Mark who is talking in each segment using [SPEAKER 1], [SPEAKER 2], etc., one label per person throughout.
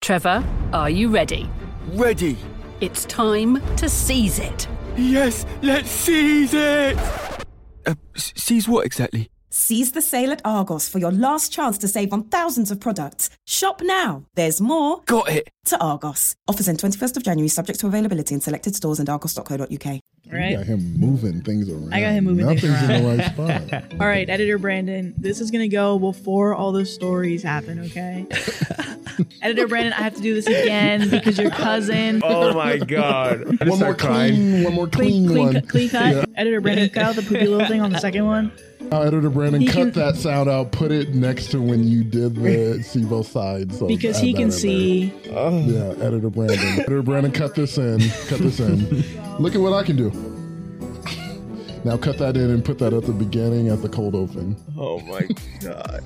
[SPEAKER 1] Trevor, are you ready?
[SPEAKER 2] Ready.
[SPEAKER 1] It's time to seize it.
[SPEAKER 2] Yes, let's seize it! Seize what exactly?
[SPEAKER 3] Seize the sale at Argos for your last chance to save on thousands of products. Shop now. There's more.
[SPEAKER 2] Got it.
[SPEAKER 3] To Argos. Offers end 21st of January, subject to availability in selected stores and argos.co.uk.
[SPEAKER 4] Right.
[SPEAKER 5] You got him moving things around.
[SPEAKER 4] I got him moving things
[SPEAKER 5] Nothing's
[SPEAKER 4] around.
[SPEAKER 5] in the right spot.
[SPEAKER 4] All right, editor Brandon, this is going to go before all the stories happen, okay? Editor Brandon, I have to do this again because your cousin.
[SPEAKER 6] Oh my god.
[SPEAKER 5] One more clean one.
[SPEAKER 4] Clean cut.
[SPEAKER 5] Yeah.
[SPEAKER 4] Editor Brandon, cut out the poopy little thing on the second one.
[SPEAKER 5] Editor Brandon,
[SPEAKER 4] He
[SPEAKER 5] cut
[SPEAKER 4] can-
[SPEAKER 5] that sound out. Put it next to when you did the see both sides. So
[SPEAKER 4] Because
[SPEAKER 5] add
[SPEAKER 4] he
[SPEAKER 5] that
[SPEAKER 4] can
[SPEAKER 5] in
[SPEAKER 4] see.
[SPEAKER 5] there. Yeah, Editor Brandon. Editor Brandon, cut this in. Cut this in. Look at what I can do. Now cut that in and put that at the beginning at the cold open.
[SPEAKER 6] Oh my god.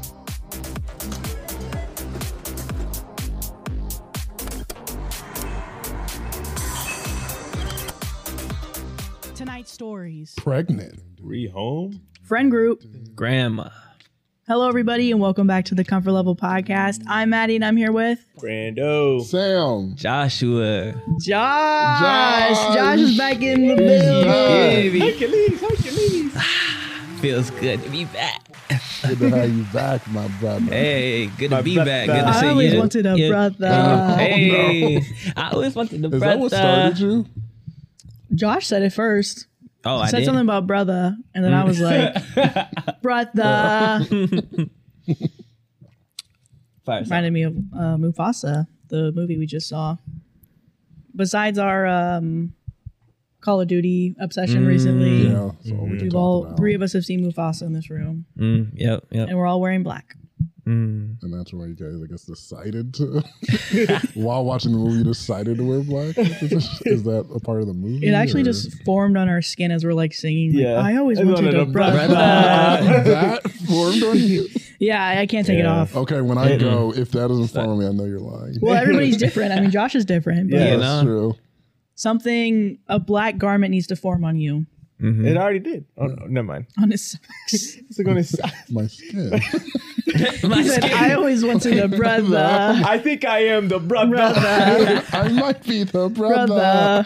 [SPEAKER 4] Tonight's stories.
[SPEAKER 5] Pregnant.
[SPEAKER 6] Rehome?
[SPEAKER 4] Friend group.
[SPEAKER 7] Grandma.
[SPEAKER 4] Hello, everybody, and welcome back to the Comfort Level Podcast. I'm Maddie, and I'm here with
[SPEAKER 6] Brando.
[SPEAKER 5] Sam.
[SPEAKER 7] Joshua.
[SPEAKER 4] Josh. Josh is back in the building.
[SPEAKER 6] Hercules.
[SPEAKER 7] Feels good to be back.
[SPEAKER 5] Good to have you back, my brother.
[SPEAKER 7] Hey, good to
[SPEAKER 6] My
[SPEAKER 7] be
[SPEAKER 6] brother.
[SPEAKER 7] back. Good to see
[SPEAKER 4] I
[SPEAKER 7] you.
[SPEAKER 4] always wanted a brother.
[SPEAKER 7] Hey, I always wanted a
[SPEAKER 5] Is
[SPEAKER 7] brother.
[SPEAKER 5] that what started you?
[SPEAKER 4] Josh said it first.
[SPEAKER 7] Oh,
[SPEAKER 4] He
[SPEAKER 7] I
[SPEAKER 4] said
[SPEAKER 7] did.
[SPEAKER 4] something about brother, and then I was like, brother.
[SPEAKER 7] Fire
[SPEAKER 4] Reminded me of Mufasa, the movie we just saw. Besides our Call of Duty obsession recently,
[SPEAKER 5] Yeah. So we
[SPEAKER 4] we've
[SPEAKER 5] talked
[SPEAKER 4] all
[SPEAKER 5] about.
[SPEAKER 4] three of us have seen Mufasa in this room,
[SPEAKER 7] Yep.
[SPEAKER 4] and we're all wearing black.
[SPEAKER 5] And that's why you guys, I guess, decided to, while watching the movie, you decided to wear black? Is that a part of the movie?
[SPEAKER 4] It actually
[SPEAKER 5] or-
[SPEAKER 4] just formed on our skin as we're like singing. like,
[SPEAKER 6] Yeah.
[SPEAKER 4] I always
[SPEAKER 6] I
[SPEAKER 4] wanted
[SPEAKER 6] wanted
[SPEAKER 4] a
[SPEAKER 6] a
[SPEAKER 4] brother.
[SPEAKER 5] That formed on you?
[SPEAKER 4] Yeah, I can't take it
[SPEAKER 6] Yeah.
[SPEAKER 4] off.
[SPEAKER 5] Okay, when I go, if that doesn't form on me, I know you're lying.
[SPEAKER 4] Well, everybody's different. I mean, Josh is different, but
[SPEAKER 6] Yeah.
[SPEAKER 7] You
[SPEAKER 5] That's
[SPEAKER 7] know?
[SPEAKER 5] true.
[SPEAKER 4] a black garment needs to form on you.
[SPEAKER 6] It already did. Oh, no, never mind.
[SPEAKER 4] On his
[SPEAKER 6] It's like on his side.
[SPEAKER 5] My skin.
[SPEAKER 7] My
[SPEAKER 4] He said,
[SPEAKER 7] skin.
[SPEAKER 4] I always wanted a brother.
[SPEAKER 6] I think I am the brother.
[SPEAKER 4] Brother.
[SPEAKER 5] I might be the brother.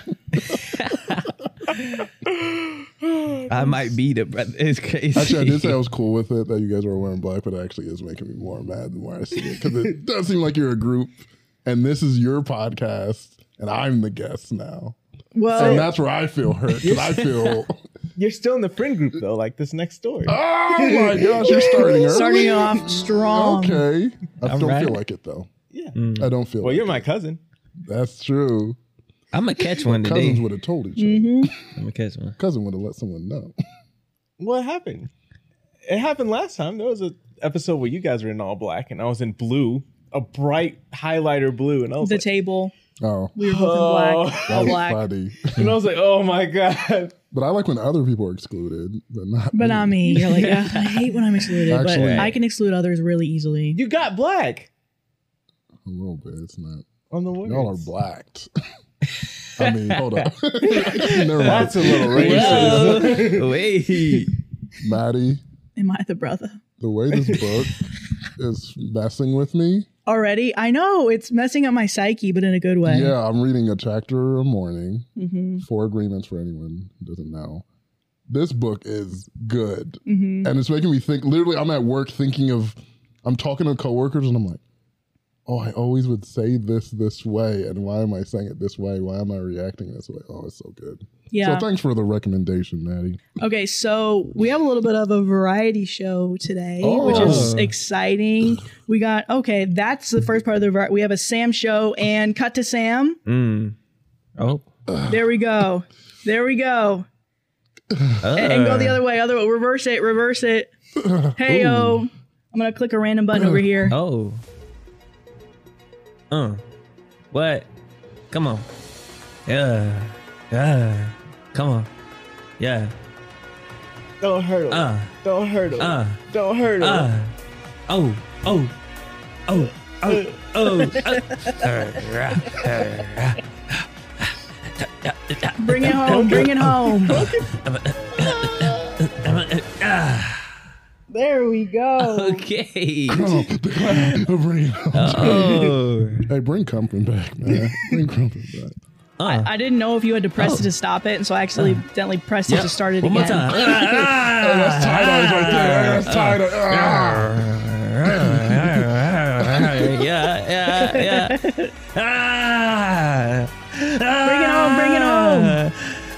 [SPEAKER 7] I might be the brother. It's crazy.
[SPEAKER 5] Actually, I did say I was cool with it that you guys were wearing black, but it actually is making me more mad the more I see it because it does seem like you're a group, and this is your podcast, and I'm the guest now, and
[SPEAKER 4] Well,
[SPEAKER 5] that's where I feel hurt because I feel.
[SPEAKER 6] You're still in the friend group though, like this next story.
[SPEAKER 5] Oh my gosh, you're starting early.
[SPEAKER 4] starting off strong.
[SPEAKER 5] Okay, I don't
[SPEAKER 7] right.
[SPEAKER 5] feel like it though.
[SPEAKER 6] Yeah.
[SPEAKER 5] I don't feel.
[SPEAKER 6] Well,
[SPEAKER 5] like
[SPEAKER 6] you're my cousin.
[SPEAKER 5] That's true.
[SPEAKER 7] I'm going to catch one
[SPEAKER 5] Cousins
[SPEAKER 7] today.
[SPEAKER 5] would have told each
[SPEAKER 4] Mm-hmm.
[SPEAKER 5] other.
[SPEAKER 7] I'm going to catch one.
[SPEAKER 5] Cousin would have let someone know.
[SPEAKER 6] What happened? It happened last time. There was an episode where you guys were in all black and I was in blue, a bright highlighter blue, and I was
[SPEAKER 4] The
[SPEAKER 6] like,
[SPEAKER 4] table.
[SPEAKER 5] Oh,
[SPEAKER 4] We were both in black.
[SPEAKER 5] that
[SPEAKER 4] All
[SPEAKER 5] was
[SPEAKER 4] black.
[SPEAKER 5] funny.
[SPEAKER 6] and I was like, oh my god.
[SPEAKER 5] But I like when other people are excluded, but not.
[SPEAKER 4] But not me. You're like, "Ugh, I hate when I'm excluded,
[SPEAKER 5] Actually-
[SPEAKER 4] but I can exclude others really easily.
[SPEAKER 6] You got black
[SPEAKER 5] A little bit. It's not.
[SPEAKER 6] on the words.
[SPEAKER 5] Y'all are blacked. I mean, hold up. Never mind.
[SPEAKER 6] That's a little racist.
[SPEAKER 7] Whoa. Wait.
[SPEAKER 5] Maddie,
[SPEAKER 4] Am I the brother?
[SPEAKER 5] the way this book is messing with me.
[SPEAKER 4] Already? I know. It's messing up my psyche, but in a good way.
[SPEAKER 5] Yeah, I'm reading a chapter a morning.
[SPEAKER 4] Mm-hmm.
[SPEAKER 5] 4 Agreements for anyone who doesn't know. This book is good.
[SPEAKER 4] Mm-hmm.
[SPEAKER 5] And it's making me think, literally, I'm at work thinking of, I'm talking to coworkers and I'm like, oh, I always would say this way. And why am I saying it this way? Why am I reacting this way? Oh, it's so good.
[SPEAKER 4] Yeah.
[SPEAKER 5] So thanks for the recommendation, Maddie.
[SPEAKER 4] Okay, so we have a little bit of a variety show today, which is exciting. We got, okay, that's the first part of the variety. We have a Sam show and cut to Sam.
[SPEAKER 7] Oh.
[SPEAKER 4] There we go. There we go. And go the other way. Reverse it. Hey, yo. I'm going to click a random button over here.
[SPEAKER 7] Oh. What? Come on. Yeah. Come on. Yeah.
[SPEAKER 6] Don't hurt him. Don't hurt him. Don't hurt him.
[SPEAKER 7] Oh.
[SPEAKER 4] Bring it home. There we go.
[SPEAKER 7] Okay.
[SPEAKER 5] Oh, bring it up.
[SPEAKER 7] Oh.
[SPEAKER 5] Hey, bring Crumpin back, man. Bring Crumpin back.
[SPEAKER 4] I didn't know if you had to press it to stop it, and so I accidentally pressed it to start it
[SPEAKER 7] One
[SPEAKER 4] again.
[SPEAKER 7] more time.
[SPEAKER 5] Oh, that's tight eyes right there. That's tight eyes.
[SPEAKER 7] Yeah.
[SPEAKER 4] Bring it home.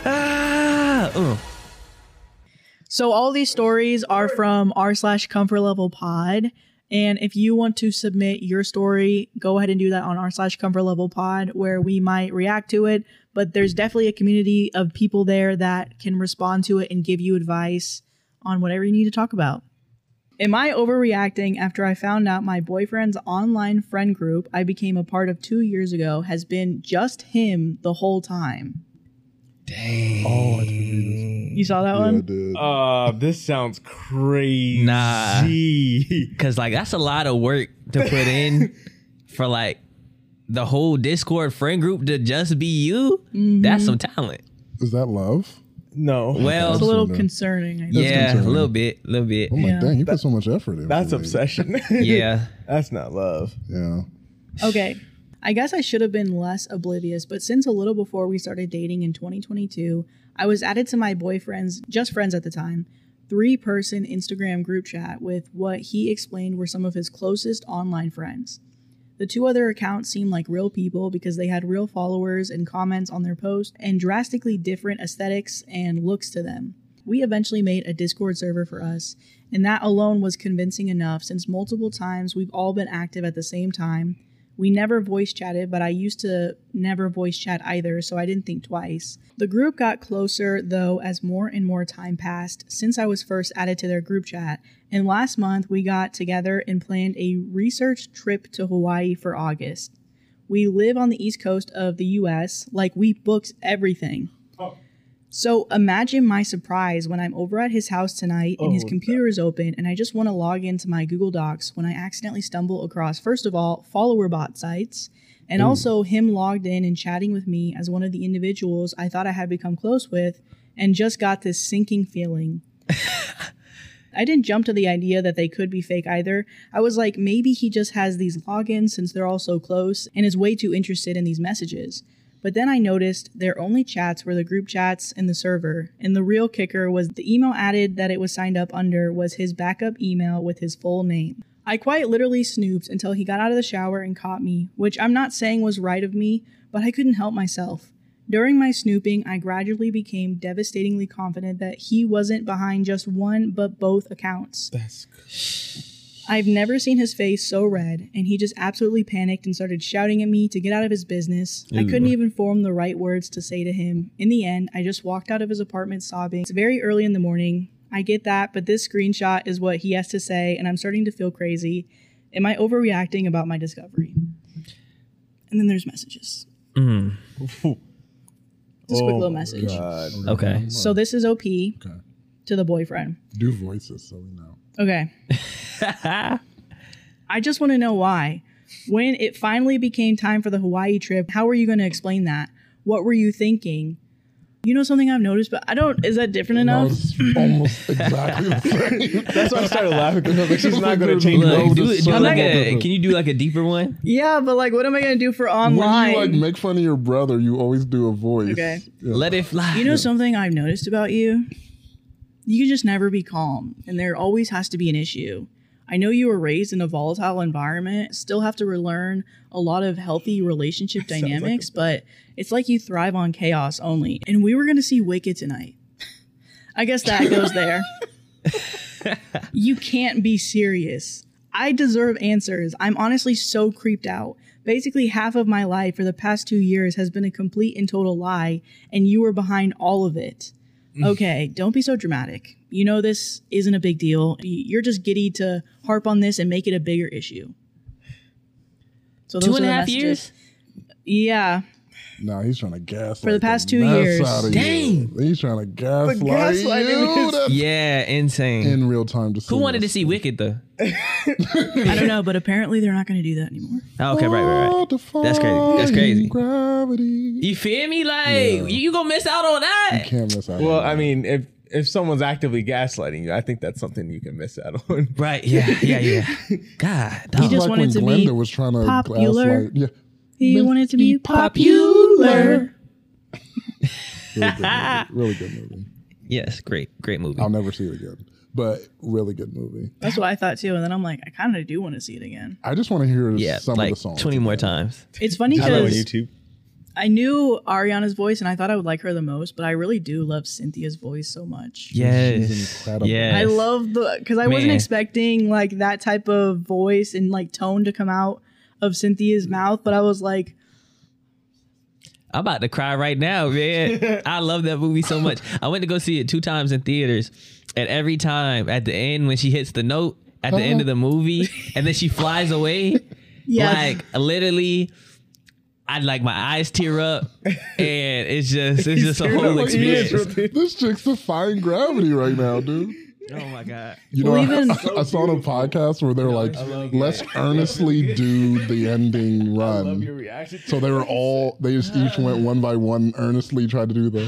[SPEAKER 4] So all these stories are from r/comfort level pod. And if you want to submit your story, go ahead and do that on r/comfort level pod, where we might react to it. But there's definitely a community of people there that can respond to it and give you advice on whatever you need to talk about. Am I overreacting after I found out my boyfriend's online friend group I became a part of 2 years ago has been just him the whole time?
[SPEAKER 7] Dang.
[SPEAKER 5] Oh, I didn't read this.
[SPEAKER 4] You saw that
[SPEAKER 5] Yeah, I
[SPEAKER 4] one?
[SPEAKER 5] did.
[SPEAKER 6] This sounds crazy.
[SPEAKER 7] Nah. Cause like that's a lot of work to put in for like the whole Discord friend group to just be you.
[SPEAKER 4] Mm-hmm.
[SPEAKER 7] That's some talent.
[SPEAKER 5] Is that love?
[SPEAKER 6] No.
[SPEAKER 7] Well,
[SPEAKER 4] It's a little
[SPEAKER 5] That's
[SPEAKER 4] concerning. I think.
[SPEAKER 7] yeah, a
[SPEAKER 5] concerning.
[SPEAKER 7] little bit.
[SPEAKER 5] I'm
[SPEAKER 4] Yeah.
[SPEAKER 5] like, dang, he put so much effort in.
[SPEAKER 6] That's
[SPEAKER 5] for me.
[SPEAKER 6] obsession.
[SPEAKER 7] Yeah.
[SPEAKER 6] That's not love.
[SPEAKER 5] Yeah.
[SPEAKER 4] Okay. I guess I should have been less oblivious, but since a little before we started dating in 2022, I was added to my boyfriend's, just friends at the time, 3-person Instagram group chat with what he explained were some of his closest online friends. The 2 other accounts seemed like real people because they had real followers and comments on their posts and drastically different aesthetics and looks to them. We eventually made a Discord server for us, and that alone was convincing enough since multiple times we've all been active at the same time. We never voice chatted, but I used to never voice chat either, so I didn't think twice. The group got closer, though, as more and more time passed since I was first added to their group chat, and last month we got together and planned a research trip to Hawaii for August. We live on the East Coast of the US, like we booked everything. So imagine my surprise when I'm over at his house tonight and his computer is open and I just want to log into my Google Docs when I accidentally stumble across, first of all, follower bot sites, and also him logged in and chatting with me as one of the individuals I thought I had become close with and just got this sinking feeling. I didn't jump to the idea that they could be fake either. I was like, maybe he just has these logins since they're all so close and is way too interested in these messages. But then I noticed their only chats were the group chats in the server, and the real kicker was the email added that it was signed up under was his backup email with his full name. I quite literally snooped until he got out of the shower and caught me, which I'm not saying was right of me, but I couldn't help myself. During my snooping, I gradually became devastatingly confident that he wasn't behind just one but both accounts. I've never seen his face so red, and he just absolutely panicked and started shouting at me to get out of his business. I couldn't even form the right words to say to him. In the end, I just walked out of his apartment sobbing. It's very early in the morning. I get that, but this screenshot is what he has to say, and I'm starting to feel crazy. Am I overreacting about my discovery? And then there's messages. Just a quick little message.
[SPEAKER 6] God.
[SPEAKER 7] Okay.
[SPEAKER 4] So this is OP to the boyfriend.
[SPEAKER 5] Do voices so we know.
[SPEAKER 4] Okay. I just want to know why. When it finally became time for the Hawaii trip, how were you going to explain that? What were you thinking? You know something I've noticed, but I don't, is that different enough?
[SPEAKER 5] No, it's almost exactly the same.
[SPEAKER 6] That's why I started laughing because I was like, she's not going to change
[SPEAKER 5] Look,
[SPEAKER 6] words.
[SPEAKER 7] Do
[SPEAKER 5] so
[SPEAKER 7] like
[SPEAKER 5] different.
[SPEAKER 7] can you do like a deeper one?
[SPEAKER 4] Yeah, but like, what am I going to do for
[SPEAKER 5] When
[SPEAKER 4] online?
[SPEAKER 5] you like make fun of your brother, you always do a voice.
[SPEAKER 4] Okay.
[SPEAKER 5] Yeah.
[SPEAKER 7] Let it fly.
[SPEAKER 4] You know something I've noticed about you? You can just never be calm, and there always has to be an issue. I know you were raised in a volatile environment, still have to relearn a lot of healthy relationship dynamics, but it's like you thrive on chaos only. And we were going to see Wicked tonight. I guess that goes there. You can't be serious. I deserve answers. I'm honestly so creeped out. Basically, half of my life for the past 2 years has been a complete and total lie, and you were behind all of it. Okay, don't be so dramatic. You know this isn't a big deal. You're just giddy to harp on this and make it a bigger issue. So those
[SPEAKER 7] 2.5
[SPEAKER 4] are the messages.
[SPEAKER 7] years?
[SPEAKER 4] Yeah.
[SPEAKER 5] Nah, he's trying to gaslight
[SPEAKER 4] For the past 2
[SPEAKER 5] mess
[SPEAKER 4] years.
[SPEAKER 5] out of
[SPEAKER 7] Dang.
[SPEAKER 5] you. He's trying to gaslight
[SPEAKER 6] gaslighting
[SPEAKER 5] you.
[SPEAKER 6] is-
[SPEAKER 5] That's
[SPEAKER 7] Yeah, insane.
[SPEAKER 5] in real time.
[SPEAKER 7] Who wanted to see Wicked though?
[SPEAKER 4] I don't know, but apparently they're not going to do that anymore.
[SPEAKER 7] Oh, okay, right. That's crazy. That's crazy.
[SPEAKER 5] Gravity.
[SPEAKER 7] You feel me? Like you gonna miss out on that?
[SPEAKER 5] Can't miss out.
[SPEAKER 6] Well,
[SPEAKER 5] on
[SPEAKER 6] I
[SPEAKER 5] that.
[SPEAKER 6] mean, if if someone's actively gaslighting you, I think that's something you can miss out on.
[SPEAKER 7] Right. Yeah. God.
[SPEAKER 4] He
[SPEAKER 7] Dog.
[SPEAKER 4] just
[SPEAKER 5] like
[SPEAKER 4] wanted
[SPEAKER 5] when
[SPEAKER 4] to be
[SPEAKER 5] Glenda was trying to
[SPEAKER 4] popular.
[SPEAKER 5] gaslight. Yeah.
[SPEAKER 4] He wanted to be popular.
[SPEAKER 5] Really good movie.
[SPEAKER 7] Yes. Great movie.
[SPEAKER 5] I'll never see it again, but really good movie.
[SPEAKER 4] That's what I thought too. And then I'm like, I kind of do want to see it again.
[SPEAKER 5] I just want to hear
[SPEAKER 7] Yeah.
[SPEAKER 5] some
[SPEAKER 7] Like
[SPEAKER 5] of the songs.
[SPEAKER 7] 20 more
[SPEAKER 5] again.
[SPEAKER 7] times.
[SPEAKER 4] It's funny
[SPEAKER 6] I know on
[SPEAKER 4] because
[SPEAKER 6] YouTube.
[SPEAKER 4] I knew Ariana's voice and I thought I would like her the most, but I really do love Cynthia's voice so much.
[SPEAKER 7] Yes.
[SPEAKER 5] She's incredible.
[SPEAKER 7] Yes.
[SPEAKER 4] I love because I wasn't
[SPEAKER 7] Man.
[SPEAKER 4] expecting like that type of voice and like tone to come out of Cynthia's mouth, but I was like,
[SPEAKER 7] I'm about to cry right now, man. I love that movie so much. I went to go see it 2 times in theaters, and every time at the end when she hits the note at the end of the movie, and then she flies away,
[SPEAKER 4] yes.
[SPEAKER 7] like literally, I'd like my eyes tear up, and it's just a whole experience.
[SPEAKER 5] This chick's defying gravity right now, dude.
[SPEAKER 7] Oh my god.
[SPEAKER 5] You know,
[SPEAKER 4] Well, even-
[SPEAKER 5] I saw on a podcast where they're like, let's earnestly do the ending run.
[SPEAKER 6] Your reaction.
[SPEAKER 5] So they were all, they just each went one by one, earnestly tried to do the,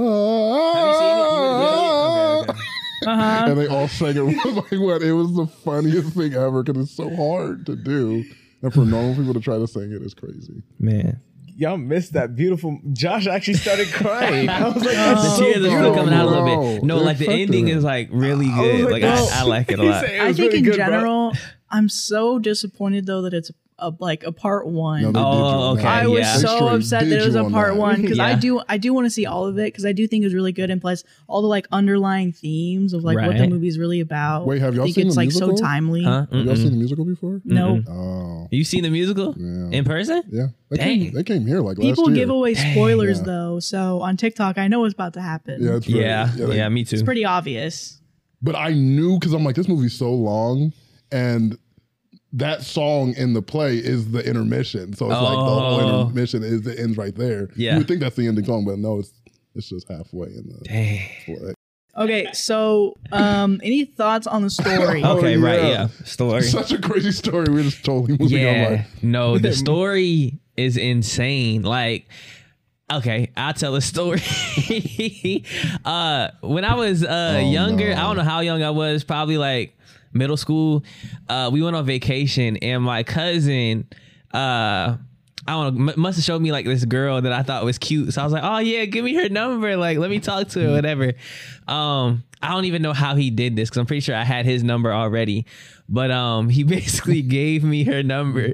[SPEAKER 5] and they all sang it one by one. It was the funniest thing ever because it's so hard to do. And for normal people to try to sing it is crazy.
[SPEAKER 7] Man.
[SPEAKER 6] Y'all missed that beautiful. Josh actually started crying. I was like, that's
[SPEAKER 7] The
[SPEAKER 6] so
[SPEAKER 7] tears are still
[SPEAKER 6] beautiful.
[SPEAKER 7] coming out a little bit.
[SPEAKER 5] Bro,
[SPEAKER 7] No,
[SPEAKER 5] it
[SPEAKER 7] like the
[SPEAKER 5] affected
[SPEAKER 7] ending
[SPEAKER 5] her.
[SPEAKER 7] is like really
[SPEAKER 6] I was
[SPEAKER 7] good. Like
[SPEAKER 6] well,
[SPEAKER 7] I like it a
[SPEAKER 6] he
[SPEAKER 7] lot.
[SPEAKER 6] said it
[SPEAKER 4] I
[SPEAKER 6] was
[SPEAKER 4] think
[SPEAKER 6] really
[SPEAKER 4] in
[SPEAKER 6] good, bro.
[SPEAKER 4] general, I'm so disappointed though that it's a part one.
[SPEAKER 5] No, they did you
[SPEAKER 7] Oh,
[SPEAKER 5] on
[SPEAKER 7] okay.
[SPEAKER 5] that.
[SPEAKER 4] I was
[SPEAKER 7] yeah.
[SPEAKER 5] They
[SPEAKER 4] so
[SPEAKER 5] straight
[SPEAKER 4] upset that
[SPEAKER 5] did
[SPEAKER 4] it was
[SPEAKER 5] you
[SPEAKER 4] a
[SPEAKER 5] on
[SPEAKER 4] part
[SPEAKER 5] that.
[SPEAKER 4] one because
[SPEAKER 7] Yeah.
[SPEAKER 4] I do want to see all of it because I do think it was really good and plus all the like underlying themes of like what the
[SPEAKER 7] Right.
[SPEAKER 4] movie's really about.
[SPEAKER 5] Wait, have y'all
[SPEAKER 4] I think
[SPEAKER 5] seen
[SPEAKER 4] it's
[SPEAKER 5] the
[SPEAKER 4] like so
[SPEAKER 5] musical?
[SPEAKER 4] timely.
[SPEAKER 7] Huh?
[SPEAKER 5] Have y'all seen the musical before?
[SPEAKER 4] No,
[SPEAKER 5] Oh,
[SPEAKER 7] You seen the musical
[SPEAKER 5] Yeah.
[SPEAKER 7] in person?
[SPEAKER 5] yeah.
[SPEAKER 7] Dang.
[SPEAKER 5] They came here like
[SPEAKER 4] people
[SPEAKER 5] last year.
[SPEAKER 4] give away spoilers
[SPEAKER 5] Yeah.
[SPEAKER 4] though, so on TikTok I know what's about to happen.
[SPEAKER 5] Yeah, it's very,
[SPEAKER 7] Yeah, me too.
[SPEAKER 4] It's pretty obvious.
[SPEAKER 5] But I knew because I'm like, this movie's so long, and that song in the play is the intermission. So it's like the whole
[SPEAKER 7] Oh.
[SPEAKER 5] intermission is it ends right there.
[SPEAKER 7] Yeah.
[SPEAKER 5] You would think that's the ending song, but no, it's just halfway in the
[SPEAKER 7] Dang.
[SPEAKER 5] play.
[SPEAKER 4] Okay, so any thoughts on the story?
[SPEAKER 7] Okay,
[SPEAKER 5] Oh,
[SPEAKER 7] right,
[SPEAKER 5] yeah.
[SPEAKER 7] yeah. Story.
[SPEAKER 5] Such a crazy story. We're just totally moving on.
[SPEAKER 7] Yeah.
[SPEAKER 5] Like,
[SPEAKER 7] No, the story is insane. Like, okay, I'll tell a story. When I was younger,
[SPEAKER 5] no.
[SPEAKER 7] I don't know how young I was, probably like middle school. We went on vacation and my cousin, I don't know, must have showed me like this girl that I thought was cute. So I was like, oh yeah, give me her number. Like, let me talk to her, whatever. I don't even know how he did this because I'm pretty sure I had his number already. But he basically gave me her number.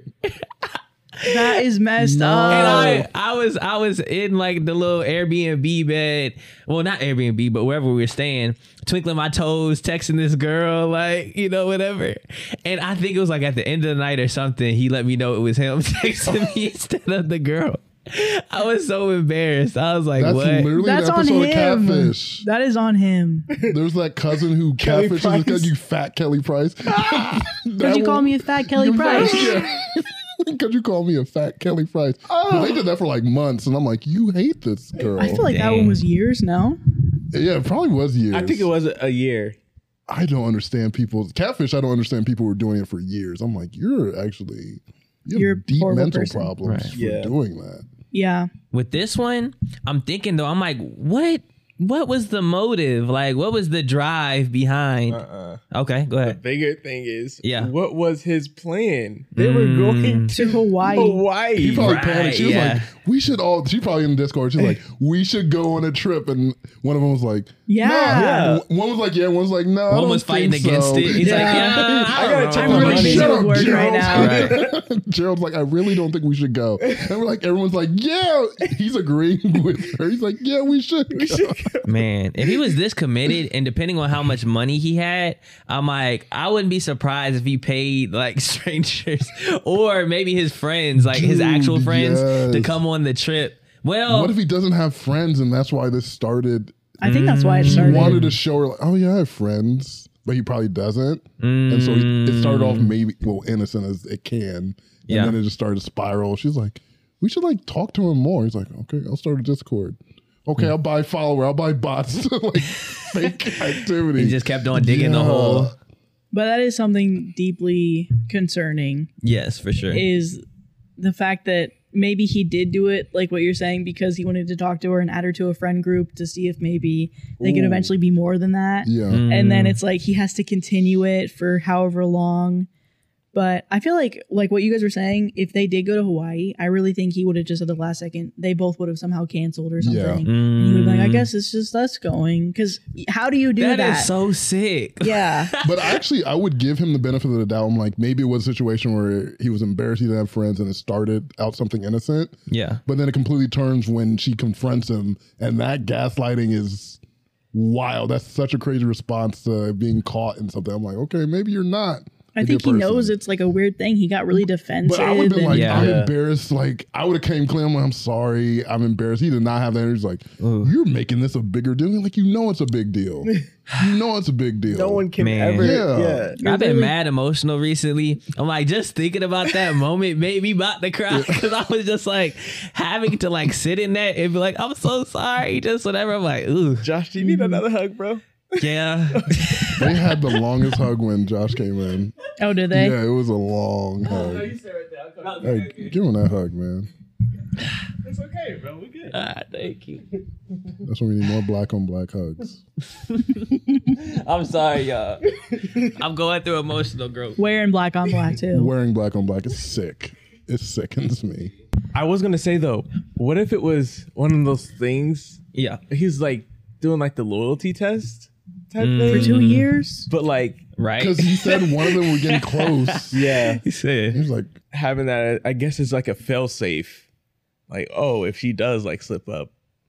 [SPEAKER 4] That is messed up.
[SPEAKER 7] And I was in like the little Airbnb bed. Well, not Airbnb, but wherever we were staying, twinkling my toes, texting this girl, like, you know, whatever. And I think it was like at the end of the night or something, he let me know it was him texting me instead of the girl. I was so embarrassed. I was like,
[SPEAKER 5] that's
[SPEAKER 7] what?
[SPEAKER 5] literally
[SPEAKER 4] That's
[SPEAKER 5] the
[SPEAKER 4] on
[SPEAKER 5] episode of
[SPEAKER 4] him.
[SPEAKER 5] Catfish.
[SPEAKER 4] That is on him.
[SPEAKER 5] There's that cousin who
[SPEAKER 6] Kelly
[SPEAKER 5] catfishes
[SPEAKER 6] Price.
[SPEAKER 5] because you fat Kelly Price.
[SPEAKER 4] Could you call me a fat Kelly Price?
[SPEAKER 5] Could you call me a fat Kelly Price? But they did that for like months, and I'm like, you hate this girl.
[SPEAKER 4] I feel like that one was years. No,
[SPEAKER 5] Yeah, it probably was years.
[SPEAKER 6] I think it was a year.
[SPEAKER 5] I don't understand people. Catfish, I don't understand people were doing it for years. I'm like, you have
[SPEAKER 4] You're a
[SPEAKER 5] deep
[SPEAKER 4] horrible
[SPEAKER 5] mental
[SPEAKER 4] person.
[SPEAKER 5] problems
[SPEAKER 7] Right.
[SPEAKER 5] for
[SPEAKER 6] Yeah.
[SPEAKER 5] doing that.
[SPEAKER 4] yeah.
[SPEAKER 7] With this one, I'm thinking though, I'm like, what was the motive? Like, what was the drive behind? Okay, go ahead.
[SPEAKER 6] Bigger thing is,
[SPEAKER 7] Yeah.
[SPEAKER 6] what was his plan? They were going
[SPEAKER 4] To Hawaii.
[SPEAKER 6] Hawaii.
[SPEAKER 5] He probably
[SPEAKER 7] Right,
[SPEAKER 5] panicked. She was
[SPEAKER 7] yeah.
[SPEAKER 5] like, we should all, she probably in the Discord, she's like, we should go on a trip. And one of them was like,
[SPEAKER 4] Yeah.
[SPEAKER 5] no. One was like, yeah, one was like, no. I
[SPEAKER 7] One
[SPEAKER 5] don't
[SPEAKER 7] was fighting
[SPEAKER 5] think
[SPEAKER 7] against
[SPEAKER 5] so.
[SPEAKER 7] it. He's
[SPEAKER 4] Yeah.
[SPEAKER 7] like, yeah,
[SPEAKER 6] I gotta check
[SPEAKER 4] I'm
[SPEAKER 6] my
[SPEAKER 4] really
[SPEAKER 6] money.
[SPEAKER 4] busy
[SPEAKER 5] Shut
[SPEAKER 4] with
[SPEAKER 5] up,
[SPEAKER 4] work
[SPEAKER 5] Gerald.
[SPEAKER 4] right now.
[SPEAKER 5] Gerald's like, I really don't think we should go. And we're like, everyone's like, yeah. He's agreeing with her. He's like, yeah, we should go.
[SPEAKER 7] Man, if he was this committed and depending on how much money he had, I'm like, I wouldn't be surprised if he paid like strangers or maybe his friends, like his
[SPEAKER 5] Dude,
[SPEAKER 7] actual friends to
[SPEAKER 5] yes.
[SPEAKER 7] come on the trip. Well,
[SPEAKER 5] What if he doesn't have friends and that's why this started?
[SPEAKER 4] I think that's why it
[SPEAKER 5] He
[SPEAKER 4] started.
[SPEAKER 5] wanted to show her, like, oh yeah, I have friends, but he probably doesn't. And so it started off maybe, well, innocent as it can. And
[SPEAKER 7] Yeah.
[SPEAKER 5] then it just started to spiral. She's like, we should like talk to him more. He's like, okay, I'll start a Discord. Okay, I'll buy follower. I'll buy bots. Like fake activity.
[SPEAKER 7] he just kept on digging the
[SPEAKER 5] Yeah.
[SPEAKER 7] hole.
[SPEAKER 4] But that is something deeply concerning
[SPEAKER 7] Yes, for sure.
[SPEAKER 4] is the fact that maybe he did do it, like what you're saying, because he wanted to talk to her and add her to a friend group to see if maybe they could eventually be more than that.
[SPEAKER 5] Yeah.
[SPEAKER 4] And then it's like he has to continue it for however long. But I feel like what you guys were saying, if they did go to Hawaii, I really think he would have just at the last second, they both would have somehow canceled or something.
[SPEAKER 5] Yeah.
[SPEAKER 4] And he would be like, I guess it's just us going. Because how do you do that?
[SPEAKER 7] That is so sick.
[SPEAKER 4] Yeah.
[SPEAKER 5] But actually, I would give him the benefit of the doubt. I'm like, maybe it was a situation where he was embarrassed he didn't have friends and it started out something innocent.
[SPEAKER 7] Yeah.
[SPEAKER 5] But then it completely turns when she confronts him, and that gaslighting is wild. That's such a crazy response to being caught in something. I'm like, okay, maybe you're not.
[SPEAKER 4] I think he knows it's like a weird thing. He got really defensive.
[SPEAKER 5] But I would have been like,
[SPEAKER 7] Yeah.
[SPEAKER 5] I'm embarrassed. Like, I would have came clean. I'm like, I'm sorry. I'm embarrassed. He did not have that energy. He's like, you're making this a bigger deal. Like, you know it's a big deal. You know it's a big deal.
[SPEAKER 6] No one can
[SPEAKER 7] Man.
[SPEAKER 6] ever.
[SPEAKER 5] Yeah.
[SPEAKER 6] Yeah.
[SPEAKER 7] I've been mad emotional recently. I'm like, just thinking about that moment made me about to cry because I was just like having to like sit in that and be like, I'm so sorry, just whatever. I'm like, ooh,
[SPEAKER 6] Josh, do you need another hug, bro?
[SPEAKER 7] yeah.
[SPEAKER 5] They had the longest hug when Josh came in.
[SPEAKER 4] Oh, did they?
[SPEAKER 5] Yeah, it was a long hug. Hey, give him that hug, man.
[SPEAKER 6] It's okay, bro. We good.
[SPEAKER 7] Thank you.
[SPEAKER 5] That's when we need more black on black hugs.
[SPEAKER 7] I'm sorry, y'all. I'm going through emotional growth.
[SPEAKER 4] Wearing black on black too.
[SPEAKER 5] Wearing black on black is sick. It sickens me.
[SPEAKER 6] I was gonna say though, what if it was one of those things?
[SPEAKER 7] Yeah.
[SPEAKER 6] He's like doing like the loyalty test type
[SPEAKER 4] For
[SPEAKER 6] thing,
[SPEAKER 4] 2 years.
[SPEAKER 6] but like
[SPEAKER 7] Right.
[SPEAKER 5] Because he said one of them were getting close.
[SPEAKER 6] yeah,
[SPEAKER 7] he
[SPEAKER 5] He
[SPEAKER 7] said,
[SPEAKER 5] was like,
[SPEAKER 6] having that I guess is like a fail safe. Like, oh, if she does like slip up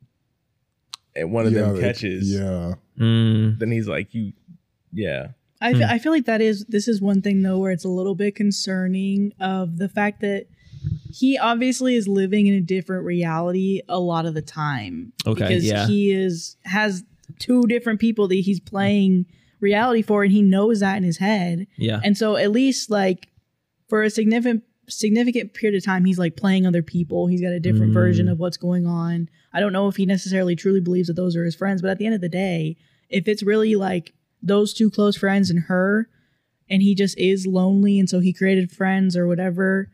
[SPEAKER 6] and one of them catches,
[SPEAKER 5] Yeah.
[SPEAKER 6] then he's like, yeah.
[SPEAKER 4] I feel like this is one thing though where it's a little bit concerning of the fact that he obviously is living in a different reality a lot of the time.
[SPEAKER 7] Okay,
[SPEAKER 4] Because
[SPEAKER 7] yeah.
[SPEAKER 4] he has 2 different people that he's playing reality for, and he knows that in his head.
[SPEAKER 7] yeah.
[SPEAKER 4] And so at least like for a significant period of time, he's like playing other people. He's got a different version of what's going on. I don't know if he necessarily truly believes that those are his friends, but at the end of the day, if it's really like those 2 close friends and her, and he just is lonely, and so he created friends or whatever,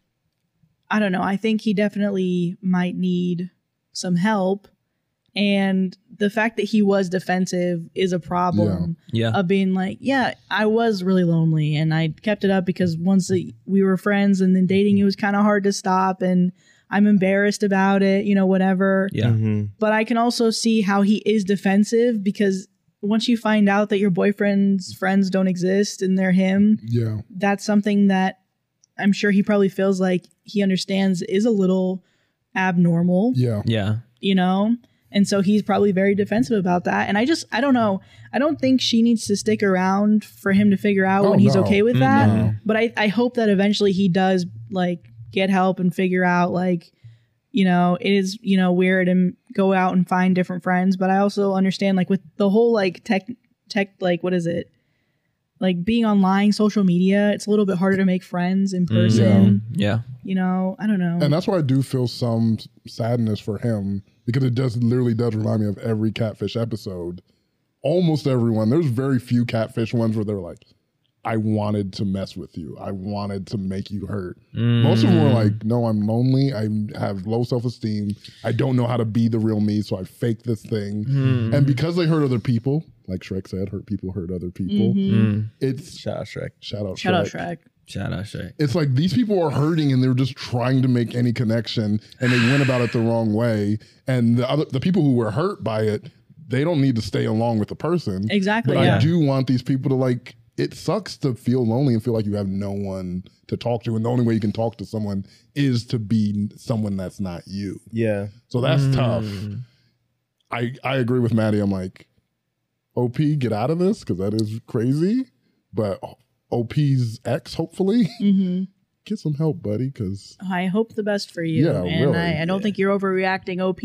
[SPEAKER 4] I don't know. I think he definitely might need some help. And the fact that he was defensive is a problem.
[SPEAKER 7] Yeah.
[SPEAKER 4] Of being like, yeah, I was really lonely and I kept it up because once we were friends and then dating, it was kind of hard to stop and I'm embarrassed about it, whatever.
[SPEAKER 7] Yeah.
[SPEAKER 6] Mm-hmm.
[SPEAKER 4] But I can also see how he is defensive because once you find out that your boyfriend's friends don't exist and they're him,
[SPEAKER 5] Yeah.
[SPEAKER 4] that's something that I'm sure he probably feels like he understands is a little abnormal,
[SPEAKER 5] Yeah.
[SPEAKER 7] Yeah.
[SPEAKER 4] And so he's probably very defensive about that. And I don't know. I don't think she needs to stick around for him to figure out
[SPEAKER 5] Oh,
[SPEAKER 4] when he's
[SPEAKER 5] no.
[SPEAKER 4] okay with that.
[SPEAKER 5] No.
[SPEAKER 4] But I hope that eventually he does like get help and figure out like, it is, weird and go out and find different friends. But I also understand like with the whole like tech, like, what is it? Like being online, social media, it's a little bit harder to make friends in person.
[SPEAKER 7] Yeah.
[SPEAKER 4] I don't know.
[SPEAKER 5] And that's why I do feel some sadness for him because it literally does remind me of every Catfish episode. Almost everyone. There's very few Catfish ones where they're like, I wanted to mess with you. I wanted to make you hurt. Most of them were like, no, I'm lonely. I have low self-esteem. I don't know how to be the real me, so I fake this thing. And because they hurt other people, like Shrek said, hurt people hurt other people. It's
[SPEAKER 6] Shout out Shrek.
[SPEAKER 5] shout out
[SPEAKER 4] Shout out
[SPEAKER 5] Shrek.
[SPEAKER 4] Shrek.
[SPEAKER 7] Shout out Shrek.
[SPEAKER 5] It's like these people are hurting and they're just trying to make any connection and they went about it the wrong way. And the people who were hurt by it, they don't need to stay along with the person.
[SPEAKER 4] Exactly.
[SPEAKER 5] But
[SPEAKER 4] Yeah.
[SPEAKER 5] I do want these people to like, it sucks to feel lonely and feel like you have no one to talk to. And the only way you can talk to someone is to be someone that's not you.
[SPEAKER 6] Yeah.
[SPEAKER 5] So that's tough. I agree with Maddie. I'm like, OP, get out of this because that is crazy. But OP's ex, hopefully, get some help, buddy. Because
[SPEAKER 4] I hope the best for you.
[SPEAKER 5] Yeah,
[SPEAKER 4] and
[SPEAKER 5] really.
[SPEAKER 4] I don't think you're overreacting, OP,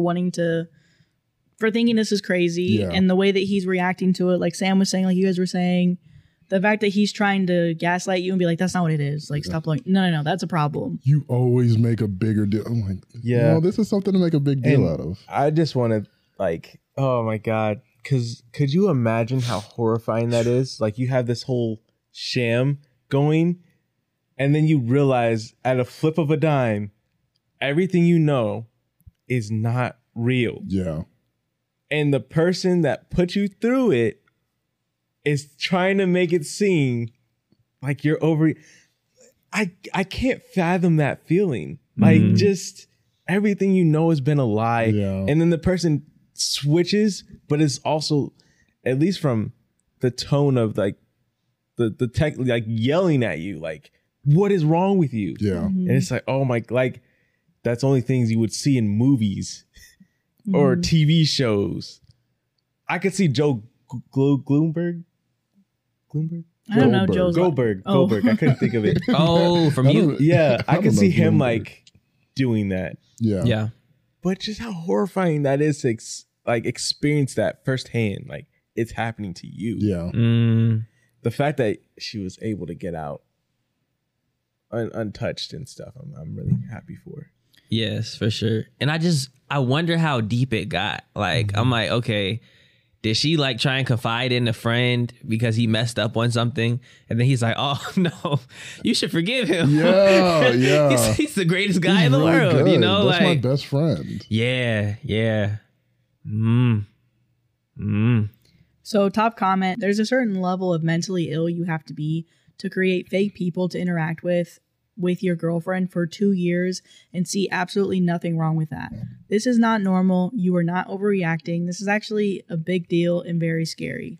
[SPEAKER 4] for thinking this is crazy.
[SPEAKER 5] Yeah.
[SPEAKER 4] And the way that he's reacting to it, like Sam was saying, like you guys were saying, the fact that he's trying to gaslight you and be like, that's not what it is. Like, stop like, no, that's a problem.
[SPEAKER 5] you always make a bigger deal. I'm like,
[SPEAKER 6] Yeah.
[SPEAKER 5] no, this is something to make a big deal
[SPEAKER 6] And
[SPEAKER 5] out of.
[SPEAKER 6] I just want to like, oh my God. Cause could you imagine how horrifying that is? Like you have this whole sham going and then you realize at a flip of a dime, everything you know is not real.
[SPEAKER 5] Yeah.
[SPEAKER 6] And the person that put you through it is trying to make it seem like you're over. I can't fathom that feeling. Like, just everything you know has been a lie.
[SPEAKER 5] Yeah.
[SPEAKER 6] And then the person switches, but it's also, at least from the tone of like the tech, like yelling at you, like, what is wrong with you?
[SPEAKER 5] Yeah.
[SPEAKER 6] And it's like, oh my, like, that's only things you would see in movies or TV shows. I could see Joe Goldberg.
[SPEAKER 4] I don't know Joe's.
[SPEAKER 6] Goldberg. I couldn't think of it.
[SPEAKER 7] Oh, from you.
[SPEAKER 6] Yeah, I
[SPEAKER 5] don't
[SPEAKER 6] could
[SPEAKER 5] know
[SPEAKER 6] see him
[SPEAKER 5] Goldberg.
[SPEAKER 6] like doing that.
[SPEAKER 5] Yeah.
[SPEAKER 7] Yeah.
[SPEAKER 6] But just how horrifying that is to experience that firsthand. Like, it's happening to you.
[SPEAKER 5] Yeah.
[SPEAKER 6] The fact that she was able to get out untouched and stuff, I'm really happy for her.
[SPEAKER 7] Yes, for sure. And I wonder how deep it got. Like, I'm like, okay, did she like try and confide in a friend because he messed up on something? And then he's like, oh no, you should forgive him.
[SPEAKER 5] Yeah. Yeah.
[SPEAKER 7] he's the greatest guy
[SPEAKER 5] He's
[SPEAKER 7] in the
[SPEAKER 5] really
[SPEAKER 7] world,
[SPEAKER 5] good.
[SPEAKER 7] you know?
[SPEAKER 5] That's my
[SPEAKER 7] like,
[SPEAKER 5] best friend.
[SPEAKER 7] yeah.
[SPEAKER 4] So, top comment, there's a certain level of mentally ill you have to be to create fake people to interact with your girlfriend for 2 years and see absolutely nothing wrong with that. This is not normal. You are not overreacting. This is actually a big deal and very scary.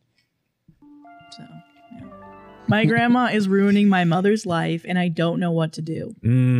[SPEAKER 4] So, yeah. My grandma is ruining my mother's life and I don't know what to do.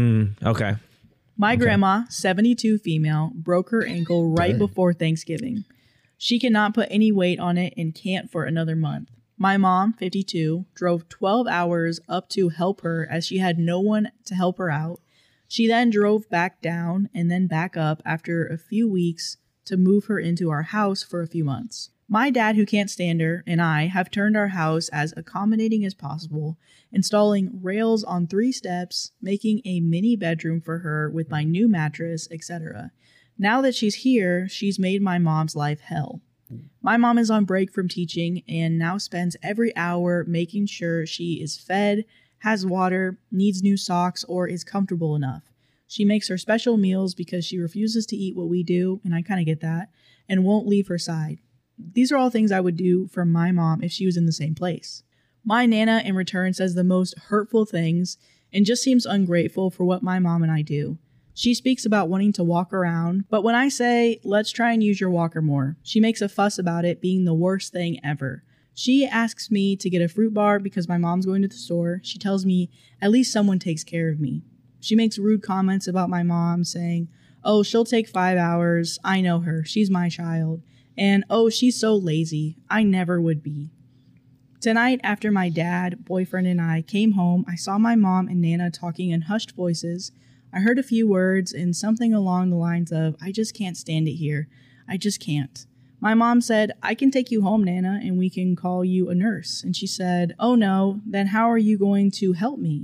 [SPEAKER 7] Okay.
[SPEAKER 4] My grandma, 72 female, broke her ankle right before Thanksgiving. She cannot put any weight on it and can't for another month. My mom, 52, drove 12 hours up to help her as she had no one to help her out. She then drove back down and then back up after a few weeks to move her into our house for a few months. My dad, who can't stand her, and I have turned our house as accommodating as possible, installing rails on 3 steps, making a mini bedroom for her with my new mattress, etc. Now that she's here, she's made my mom's life hell. My mom is on break from teaching and now spends every hour making sure she is fed, has water, needs new socks, or is comfortable enough. She makes her special meals because she refuses to eat what we do, and I kind of get that, and won't leave her side. These are all things I would do for my mom if she was in the same place. My Nana, in return, says the most hurtful things and just seems ungrateful for what my mom and I do. She speaks about wanting to walk around, but when I say, let's try and use your walker more, she makes a fuss about it being the worst thing ever. She asks me to get a fruit bar because my mom's going to the store. She tells me at least someone takes care of me. She makes rude comments about my mom saying, oh, she'll take 5 hours. I know her. She's my child. And, oh, she's so lazy. I never would be. Tonight, after my dad, boyfriend, and I came home, I saw my mom and Nana talking in hushed voices. I heard a few words and something along the lines of, I just can't stand it here. I just can't. My mom said, I can take you home, Nana, and we can call you a nurse. And she said, oh no, then how are you going to help me?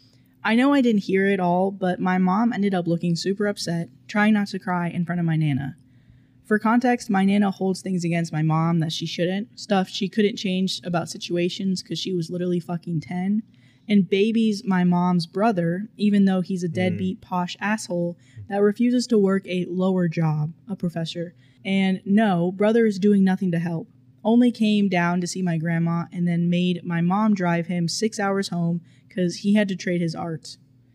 [SPEAKER 4] I know I didn't hear it all, but my mom ended up looking super upset, trying not to cry in front of my Nana. For context, my Nana holds things against my mom that she shouldn't, stuff she couldn't change about situations because she was literally fucking 10. And babies my mom's brother, even though he's a deadbeat posh asshole that refuses to work a lower job, a professor. And no, brother is doing nothing to help. Only came down to see my grandma and then made my mom drive him 6 hours home because he had to trade his art.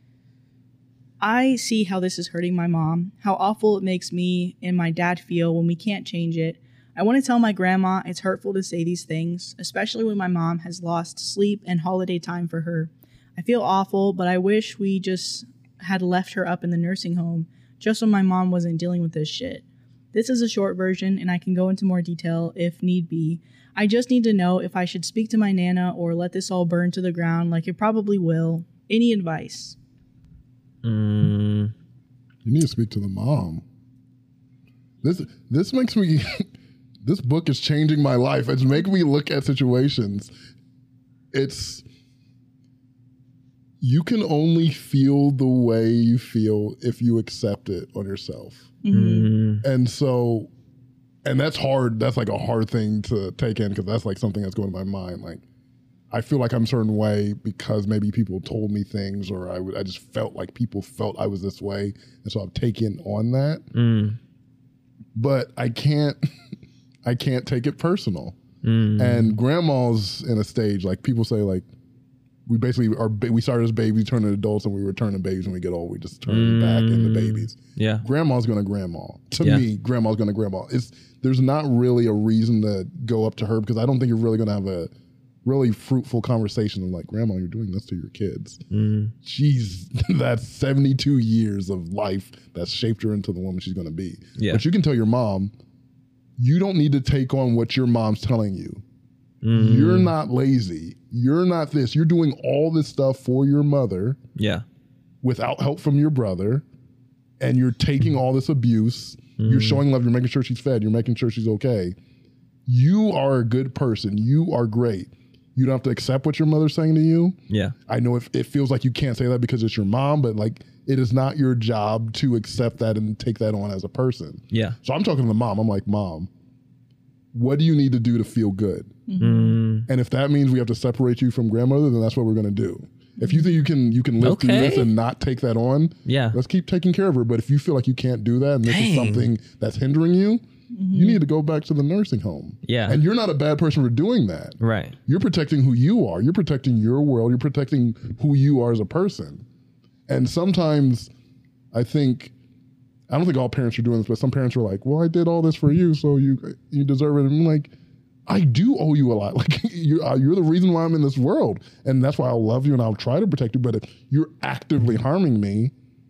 [SPEAKER 4] I see how this is hurting my mom, how awful it makes me and my dad feel when we can't change it. I want to tell my grandma it's hurtful to say these things, especially when my mom has lost sleep and holiday time for her. I feel awful, but I wish we just had left her up in the nursing home just when my mom wasn't dealing with this shit. This is a short version, and I can go into more detail if need be. I just need to know if I should speak to my Nana or let this all burn to the ground like it probably will. Any advice?
[SPEAKER 5] You need to speak to the mom. This makes me... This book is changing my life. It's making me look at situations. You can only feel the way you feel if you accept it on yourself. And that's hard. That's like a hard thing to take in because that's like something that's going in my mind. Like, I feel like I'm a certain way because maybe people told me things, or I just felt like people felt I was this way, and so I've taken on that. But I can't take it personal. And grandma's in a stage, like people say, like we basically we started as babies, turn into adults, and we return to babies when we get old. We just turn back into babies.
[SPEAKER 7] Yeah,
[SPEAKER 5] grandma's gonna grandma. To me, grandma's gonna grandma. There's not really a reason to go up to her because I don't think you're really gonna have a really fruitful conversation of like, grandma, you're doing this to your kids. She's that's 72 years of life that's shaped her into the woman she's gonna be.
[SPEAKER 7] Yeah.
[SPEAKER 5] But you can tell your mom, you don't need to take on what your mom's telling you. You're not lazy. You're not this. You're doing all this stuff for your mother.
[SPEAKER 7] Yeah.
[SPEAKER 5] Without help from your brother. And you're taking all this abuse. You're showing love. You're making sure she's fed. You're making sure she's okay. You are a good person. You are great. You don't have to accept what your mother's saying to you.
[SPEAKER 7] Yeah.
[SPEAKER 5] I know it feels like you can't say that because it's your mom, but like it is not your job to accept that and take that on as a person.
[SPEAKER 7] Yeah.
[SPEAKER 5] So I'm talking to the mom. I'm like, Mom, what do you need to do to feel good? And if that means we have to separate you from grandmother, then that's what we're going to do. If you think you can live through this and not take that on, let's keep taking care of her. But if you feel like you can't do that and this is something that's hindering you, you need to go back to the nursing home.
[SPEAKER 7] Yeah.
[SPEAKER 5] And you're not a bad person for doing that.
[SPEAKER 7] Right.
[SPEAKER 5] You're protecting who you are. You're protecting your world. You're protecting who you are as a person. And sometimes I don't think all parents are doing this, but some parents are like, well, I did all this for you, so you deserve it. And I'm like, I do owe you a lot. Like you're the reason why I'm in this world. And that's why I'll love you and I'll try to protect you. But if you're actively harming me,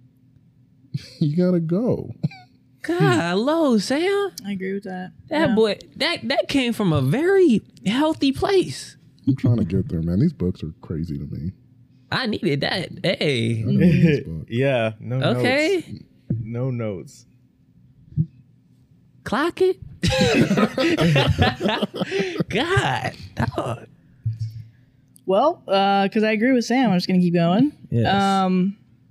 [SPEAKER 5] you gotta go.
[SPEAKER 7] God, hello, Sam.
[SPEAKER 4] I agree with that.
[SPEAKER 7] That boy, that came from a very healthy place.
[SPEAKER 5] I'm trying to get there, man. These books are crazy to me.
[SPEAKER 7] I needed that. Hey.
[SPEAKER 5] I need this book.
[SPEAKER 6] Yeah. No
[SPEAKER 7] Okay.
[SPEAKER 6] notes. No notes.
[SPEAKER 7] Clock it. God. Dog.
[SPEAKER 4] Well, because I agree with Sam, I'm just going to keep going.
[SPEAKER 7] Yes.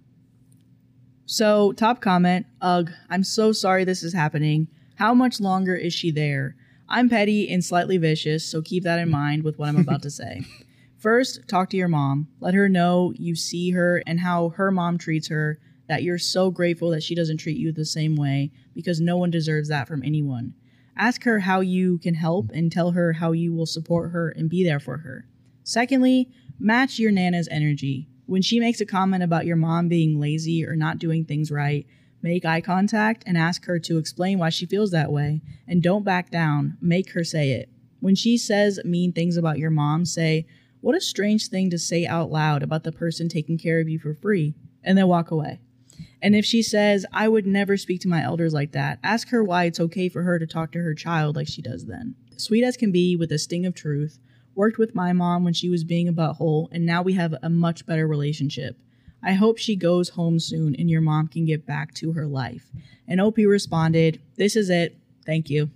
[SPEAKER 4] So, top comment, ugh, I'm so sorry this is happening. How much longer is she there? I'm petty and slightly vicious, so keep that in mind with what I'm about to say. First, talk to your mom. Let her know you see her and how her mom treats her, that you're so grateful that she doesn't treat you the same way, because no one deserves that from anyone. Ask her how you can help and tell her how you will support her and be there for her. Secondly, match your Nana's energy. When she makes a comment about your mom being lazy or not doing things right, make eye contact and ask her to explain why she feels that way. And don't back down. Make her say it. When she says mean things about your mom, say, "What a strange thing to say out loud about the person taking care of you for free," and then walk away. And if she says, "I would never speak to my elders like that," ask her why it's okay for her to talk to her child like she does then. Sweet as can be with a sting of truth. Worked with my mom when she was being a butthole, and now we have a much better relationship. I hope she goes home soon and your mom can get back to her life. And OP responded, "This is it. Thank you."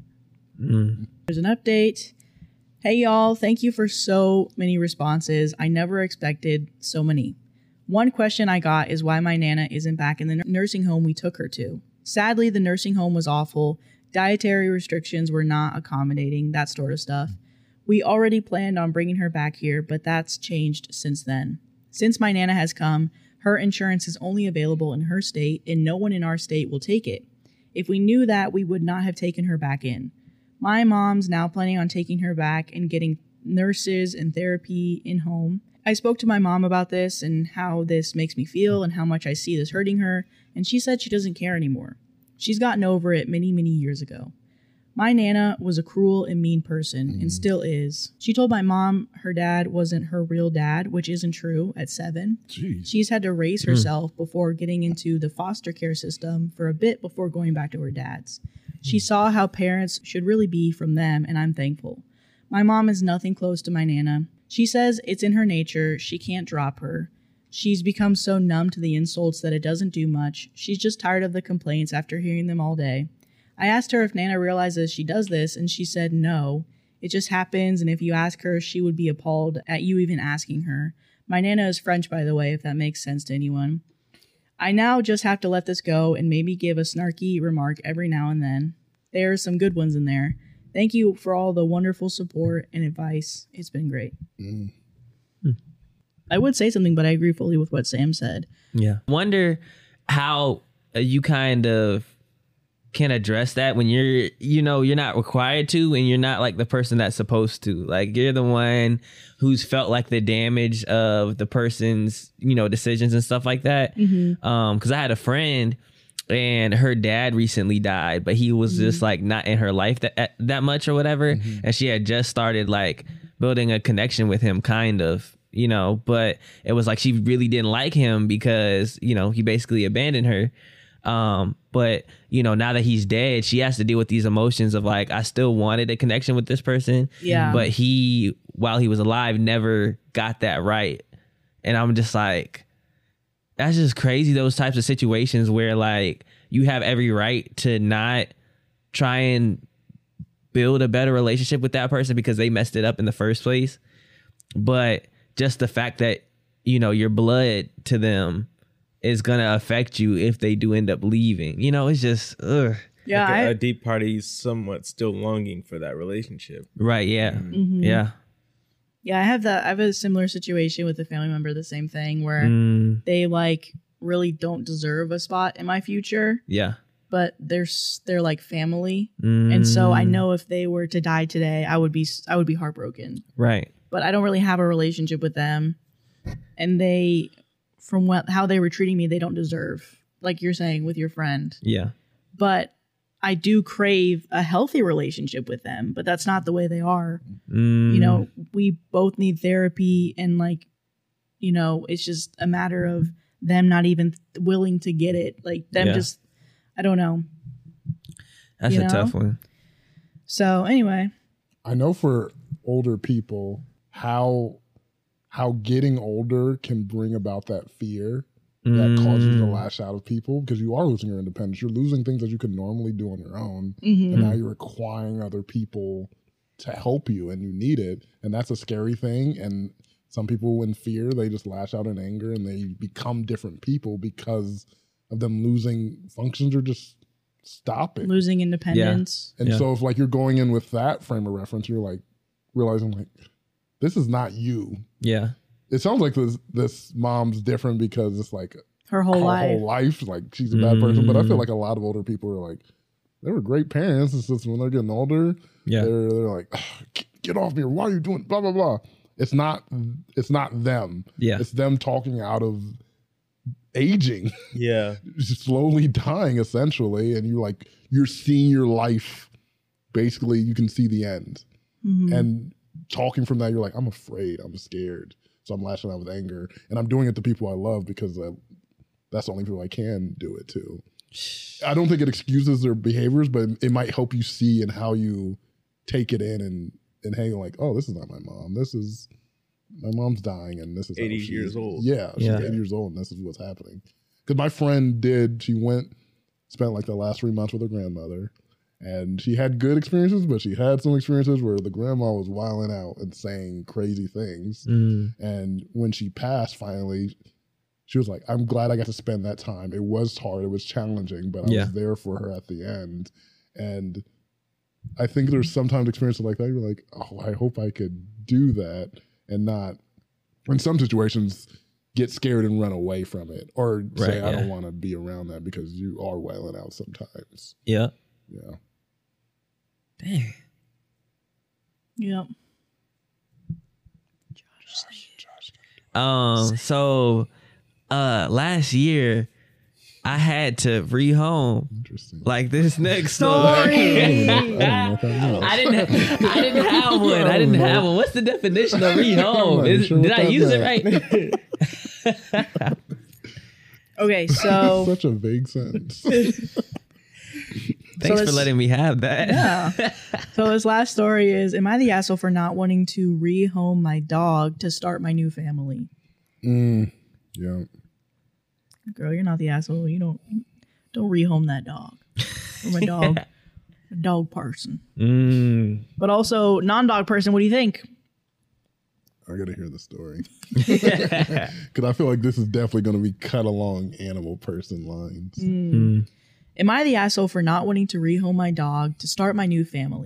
[SPEAKER 4] There's an update. Hey y'all, thank you for so many responses. I never expected so many. One question I got is why my Nana isn't back in the nursing home we took her to. Sadly, the nursing home was awful. Dietary restrictions were not accommodating, that sort of stuff. We already planned on bringing her back here, but that's changed since then. Since my Nana has come, her insurance is only available in her state, and no one in our state will take it. If we knew that, we would not have taken her back in. My mom's now planning on taking her back and getting nurses and therapy in home. I spoke to my mom about this and how this makes me feel and how much I see this hurting her, and she said she doesn't care anymore. She's gotten over it many, many years ago. My Nana was a cruel and mean person, and still is. She told my mom her dad wasn't her real dad, which isn't true at 7.
[SPEAKER 5] Jeez.
[SPEAKER 4] She's had to raise herself before getting into the foster care system for a bit before going back to her dad's. She saw how parents should really be from them, and I'm thankful. My mom is nothing close to my Nana. She says it's in her nature. She can't drop her. She's become so numb to the insults that it doesn't do much. She's just tired of the complaints after hearing them all day. I asked her if Nana realizes she does this, and she said no. It just happens, and if you ask her, she would be appalled at you even asking her. My Nana is French, by the way, if that makes sense to anyone. I now just have to let this go and maybe give a snarky remark every now and then. There are some good ones in there. Thank you for all the wonderful support and advice. It's been great. I would say something, but I agree fully with what Sam said.
[SPEAKER 7] Yeah. Wonder how you kind of can address that when you're not required to, and you're not like the person that's supposed to. Like, you're the one who's felt like the damage of the person's, decisions and stuff like that. Because I had a friend and her dad recently died, but he was just like not in her life that much or whatever. And she had just started like building a connection with him, kind of, but it was like she really didn't like him because, he basically abandoned her. But now that he's dead, she has to deal with these emotions of like, I still wanted a connection with this person.
[SPEAKER 4] Yeah.
[SPEAKER 7] But he, while he was alive, never got that right. And I'm just like, that's just crazy. Those types of situations where like you have every right to not try and build a better relationship with that person because they messed it up in the first place. But just the fact that, your blood to them is going to affect you if they do end up leaving. It's just, ugh.
[SPEAKER 4] Yeah.
[SPEAKER 6] Like a deep part of you somewhat still longing for that relationship.
[SPEAKER 7] Right. Yeah. Yeah.
[SPEAKER 4] Yeah, I have a similar situation with a family member, the same thing, where they like really don't deserve a spot in my future,
[SPEAKER 7] Yeah.
[SPEAKER 4] but they're like family. And so I know if they were to die today, I would be heartbroken.
[SPEAKER 7] Right.
[SPEAKER 4] But I don't really have a relationship with them. And they, from how they were treating me, they don't deserve, like you're saying with your friend.
[SPEAKER 7] Yeah.
[SPEAKER 4] But I do crave a healthy relationship with them, but that's not the way they are. We both need therapy, and like, it's just a matter of them not even willing to get it. Like them just, I don't know.
[SPEAKER 7] That's a tough one.
[SPEAKER 4] So anyway.
[SPEAKER 5] I know for older people, how getting older can bring about that fear that causes you to lash out of people, because you are losing your independence. You're losing things that you could normally do on your own. And now you're requiring other people to help you, and you need it. And that's a scary thing. And some people in fear, they just lash out in anger and they become different people because of them losing functions or just stopping.
[SPEAKER 4] Losing independence.
[SPEAKER 5] And so if like you're going in with that frame of reference, you're like realizing like, this is not you.
[SPEAKER 7] Yeah.
[SPEAKER 5] It sounds like this mom's different because it's like
[SPEAKER 4] her whole
[SPEAKER 5] life, like she's a bad person. But I feel like a lot of older people are like, they were great parents. It's just when they're getting older, they're like, get off me, why are you doing blah blah blah. It's not them. Yeah, it's them talking out of aging.
[SPEAKER 6] Yeah,
[SPEAKER 5] slowly dying essentially, and you're seeing your life. Basically, you can see the end, and talking from that, you're like, I'm afraid, I'm scared. So I'm lashing out with anger, and I'm doing it to people I love because that's the only people I can do it to. I don't think it excuses their behaviors, but it might help you see and how you take it in and hang like, oh, this is not my mom. This is my mom's dying, and this is
[SPEAKER 6] 80 years old.
[SPEAKER 5] Yeah, she's 80 years old, and this is what's happening. Because my friend spent like the last 3 months with her grandmother. And she had good experiences, but she had some experiences where the grandma was wilding out and saying crazy things. And when she passed, finally, she was like, I'm glad I got to spend that time. It was hard. It was challenging, but I was there for her at the end. And I think there's sometimes experiences like that. You're like, oh, I hope I could do that and not, in some situations, get scared and run away from it. Or say, I don't want to be around that because you are wailing out sometimes.
[SPEAKER 7] Yeah.
[SPEAKER 5] Yeah.
[SPEAKER 7] Dang.
[SPEAKER 4] Yep.
[SPEAKER 7] So last year I had to rehome.
[SPEAKER 5] Interesting.
[SPEAKER 7] Like this next story. I didn't have one. What's the definition of rehome? Did I use it right?
[SPEAKER 4] Okay, so
[SPEAKER 5] such a vague sentence.
[SPEAKER 7] Thanks for letting me have that.
[SPEAKER 4] Yeah. So this last story is, am I the asshole for not wanting to rehome my dog to start my new family?
[SPEAKER 5] Yeah.
[SPEAKER 4] Girl, you're not the asshole. You don't rehome that dog. I'm a dog person. But also non-dog person, what do you think?
[SPEAKER 5] I gotta hear the story. Because I feel like this is definitely going to be cut along animal person lines.
[SPEAKER 4] Am I the asshole for not wanting to rehome my dog to start my new family?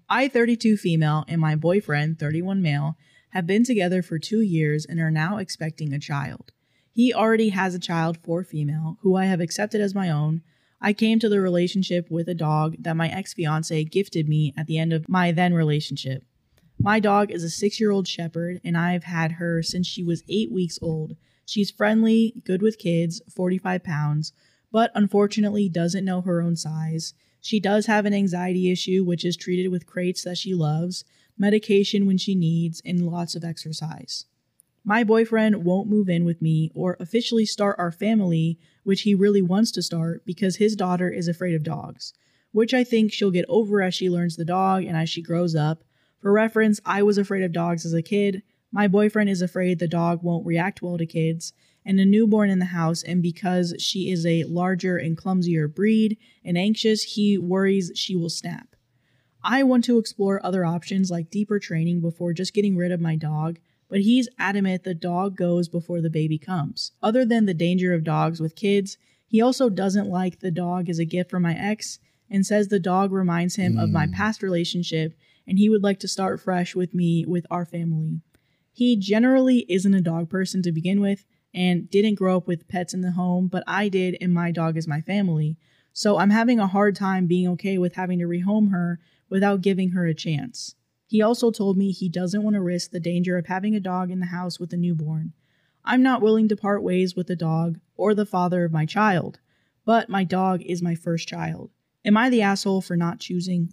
[SPEAKER 4] I, 32 female, and my boyfriend, 31 male, have been together for 2 years and are now expecting a child. He already has a child, 4 female, who I have accepted as my own. I came to the relationship with a dog that my ex-fiance gifted me at the end of my then relationship. My dog is a 6-year-old shepherd, and I've had her since she was 8 weeks old. She's friendly, good with kids, 45 pounds, but unfortunately doesn't know her own size. She does have an anxiety issue, which is treated with crates that she loves, medication when she needs, and lots of exercise. My boyfriend won't move in with me or officially start our family, which he really wants to start because his daughter is afraid of dogs, which I think she'll get over as she learns the dog and as she grows up. For reference, I was afraid of dogs as a kid. My boyfriend is afraid the dog won't react well to kids and a newborn in the house, and because she is a larger and clumsier breed and anxious, he worries she will snap. I want to explore other options like deeper training before just getting rid of my dog, but he's adamant the dog goes before the baby comes. Other than the danger of dogs with kids, he also doesn't like the dog as a gift from my ex and says the dog reminds him of my past relationship and he would like to start fresh with me with our family. He generally isn't a dog person to begin with and didn't grow up with pets in the home, but I did and my dog is my family. So I'm having a hard time being okay with having to rehome her without giving her a chance. He also told me he doesn't want to risk the danger of having a dog in the house with a newborn. I'm not willing to part ways with the dog or the father of my child, but my dog is my first child. Am I the asshole for not choosing?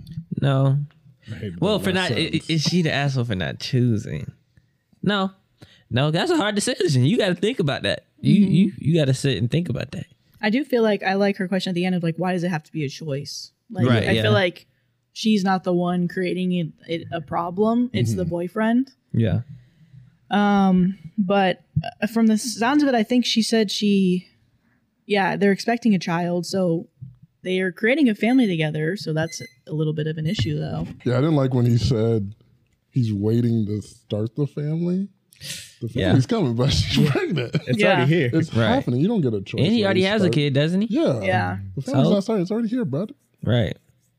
[SPEAKER 7] No. Well, for
[SPEAKER 5] that
[SPEAKER 7] not,
[SPEAKER 5] sentence.
[SPEAKER 7] is she the asshole for not choosing? No, that's a hard decision. You got to think about that. You got to sit and think about that.
[SPEAKER 4] I do feel like I like her question at the end of like, why does it have to be a choice? Like,
[SPEAKER 7] Right,
[SPEAKER 4] I
[SPEAKER 7] yeah.
[SPEAKER 4] feel like she's not the one creating it a problem. It's the boyfriend.
[SPEAKER 7] Yeah.
[SPEAKER 4] But from the sounds of it, I think she said they're expecting a child. So they are creating a family together. So that's a little bit of an issue though.
[SPEAKER 5] Yeah, I didn't like when he said he's waiting to start the family. The family's coming, but she's pregnant.
[SPEAKER 6] It's
[SPEAKER 4] Yeah.
[SPEAKER 6] already here.
[SPEAKER 5] It's
[SPEAKER 7] Right.
[SPEAKER 5] happening. You don't get a choice.
[SPEAKER 7] And he
[SPEAKER 5] when
[SPEAKER 7] already
[SPEAKER 5] you
[SPEAKER 7] has a
[SPEAKER 5] start.
[SPEAKER 7] kid, doesn't he?
[SPEAKER 5] Yeah.
[SPEAKER 4] Yeah.
[SPEAKER 5] The family's
[SPEAKER 7] So?
[SPEAKER 5] not started. It's already here, bud.
[SPEAKER 7] Right.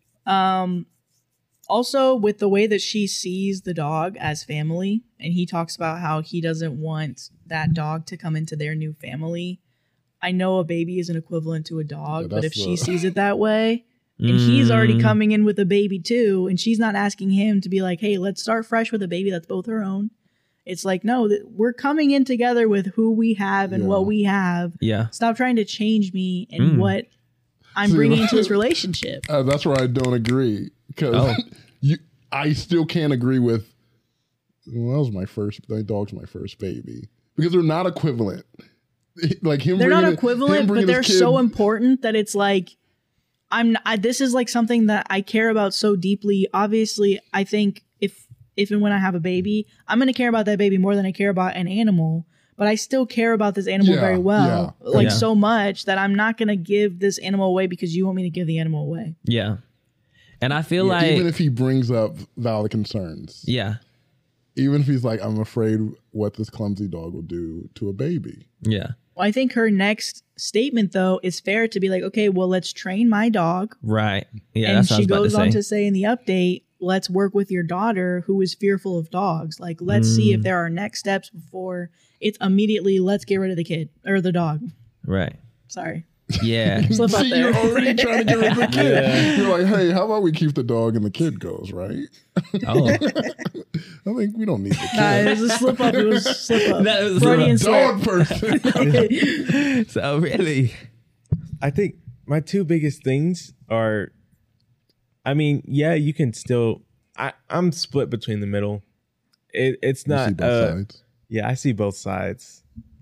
[SPEAKER 4] Also, with the way that she sees the dog as family, and he talks about how he doesn't want that dog to come into their new family. I know a baby is an equivalent to a dog,
[SPEAKER 5] Yeah,
[SPEAKER 4] but if
[SPEAKER 5] that's
[SPEAKER 4] she
[SPEAKER 5] the-
[SPEAKER 4] sees it that way, and he's already coming in with a baby too, and she's not asking him to be like, hey, let's start fresh with a baby that's both her own. It's like, no, we're coming in together with who we have and what we have.
[SPEAKER 7] Yeah.
[SPEAKER 4] Stop trying to change me and what I'm bringing into this relationship.
[SPEAKER 5] That's where I don't agree because I still can't agree with. Well, my dog's my first baby because they're not equivalent. Like him,
[SPEAKER 4] They're not
[SPEAKER 5] him
[SPEAKER 4] equivalent, but
[SPEAKER 5] bringing
[SPEAKER 4] they're
[SPEAKER 5] his
[SPEAKER 4] so
[SPEAKER 5] kid-
[SPEAKER 4] important that it's like this is like something that I care about so deeply. Obviously, I think if and when I have a baby, I'm going to care about that baby more than I care about an animal. But I still care about this animal
[SPEAKER 5] Yeah,
[SPEAKER 4] very well,
[SPEAKER 5] yeah.
[SPEAKER 4] so much that I'm not going to give this animal away because you want me to give the animal away.
[SPEAKER 7] Yeah. And I feel like,
[SPEAKER 5] even if he brings up valid concerns,
[SPEAKER 7] yeah.
[SPEAKER 5] even if he's like, I'm afraid what this clumsy dog will do to a baby.
[SPEAKER 7] Yeah.
[SPEAKER 4] Well, I think her next statement, though, is fair to be like, okay, well, let's train my dog.
[SPEAKER 7] Right. Yeah.
[SPEAKER 4] And
[SPEAKER 7] That's what I
[SPEAKER 4] she
[SPEAKER 7] was about
[SPEAKER 4] goes on
[SPEAKER 7] to
[SPEAKER 4] to
[SPEAKER 7] say.
[SPEAKER 4] say in the update, let's work with your daughter who is fearful of dogs. Like, let's see if there are next steps before it's immediately, let's get rid of the kid or the dog.
[SPEAKER 7] Right.
[SPEAKER 4] Sorry.
[SPEAKER 7] Yeah.
[SPEAKER 4] Slip up
[SPEAKER 5] See,
[SPEAKER 4] there.
[SPEAKER 5] you're already trying to get rid of the kid. You're like, hey, how about we keep the dog and the kid goes, right?
[SPEAKER 7] Oh.
[SPEAKER 5] I think we don't need the kid.
[SPEAKER 4] Nah, it was a slip up. It was a slip up.
[SPEAKER 7] That was a
[SPEAKER 4] Freudian
[SPEAKER 5] Dog
[SPEAKER 4] slip.
[SPEAKER 5] person.
[SPEAKER 7] So really,
[SPEAKER 6] I think my two biggest things are, I mean, yeah, you can still. I'm split between the middle. It's
[SPEAKER 5] You
[SPEAKER 6] not.
[SPEAKER 5] see both sides.
[SPEAKER 6] Yeah, I see both sides.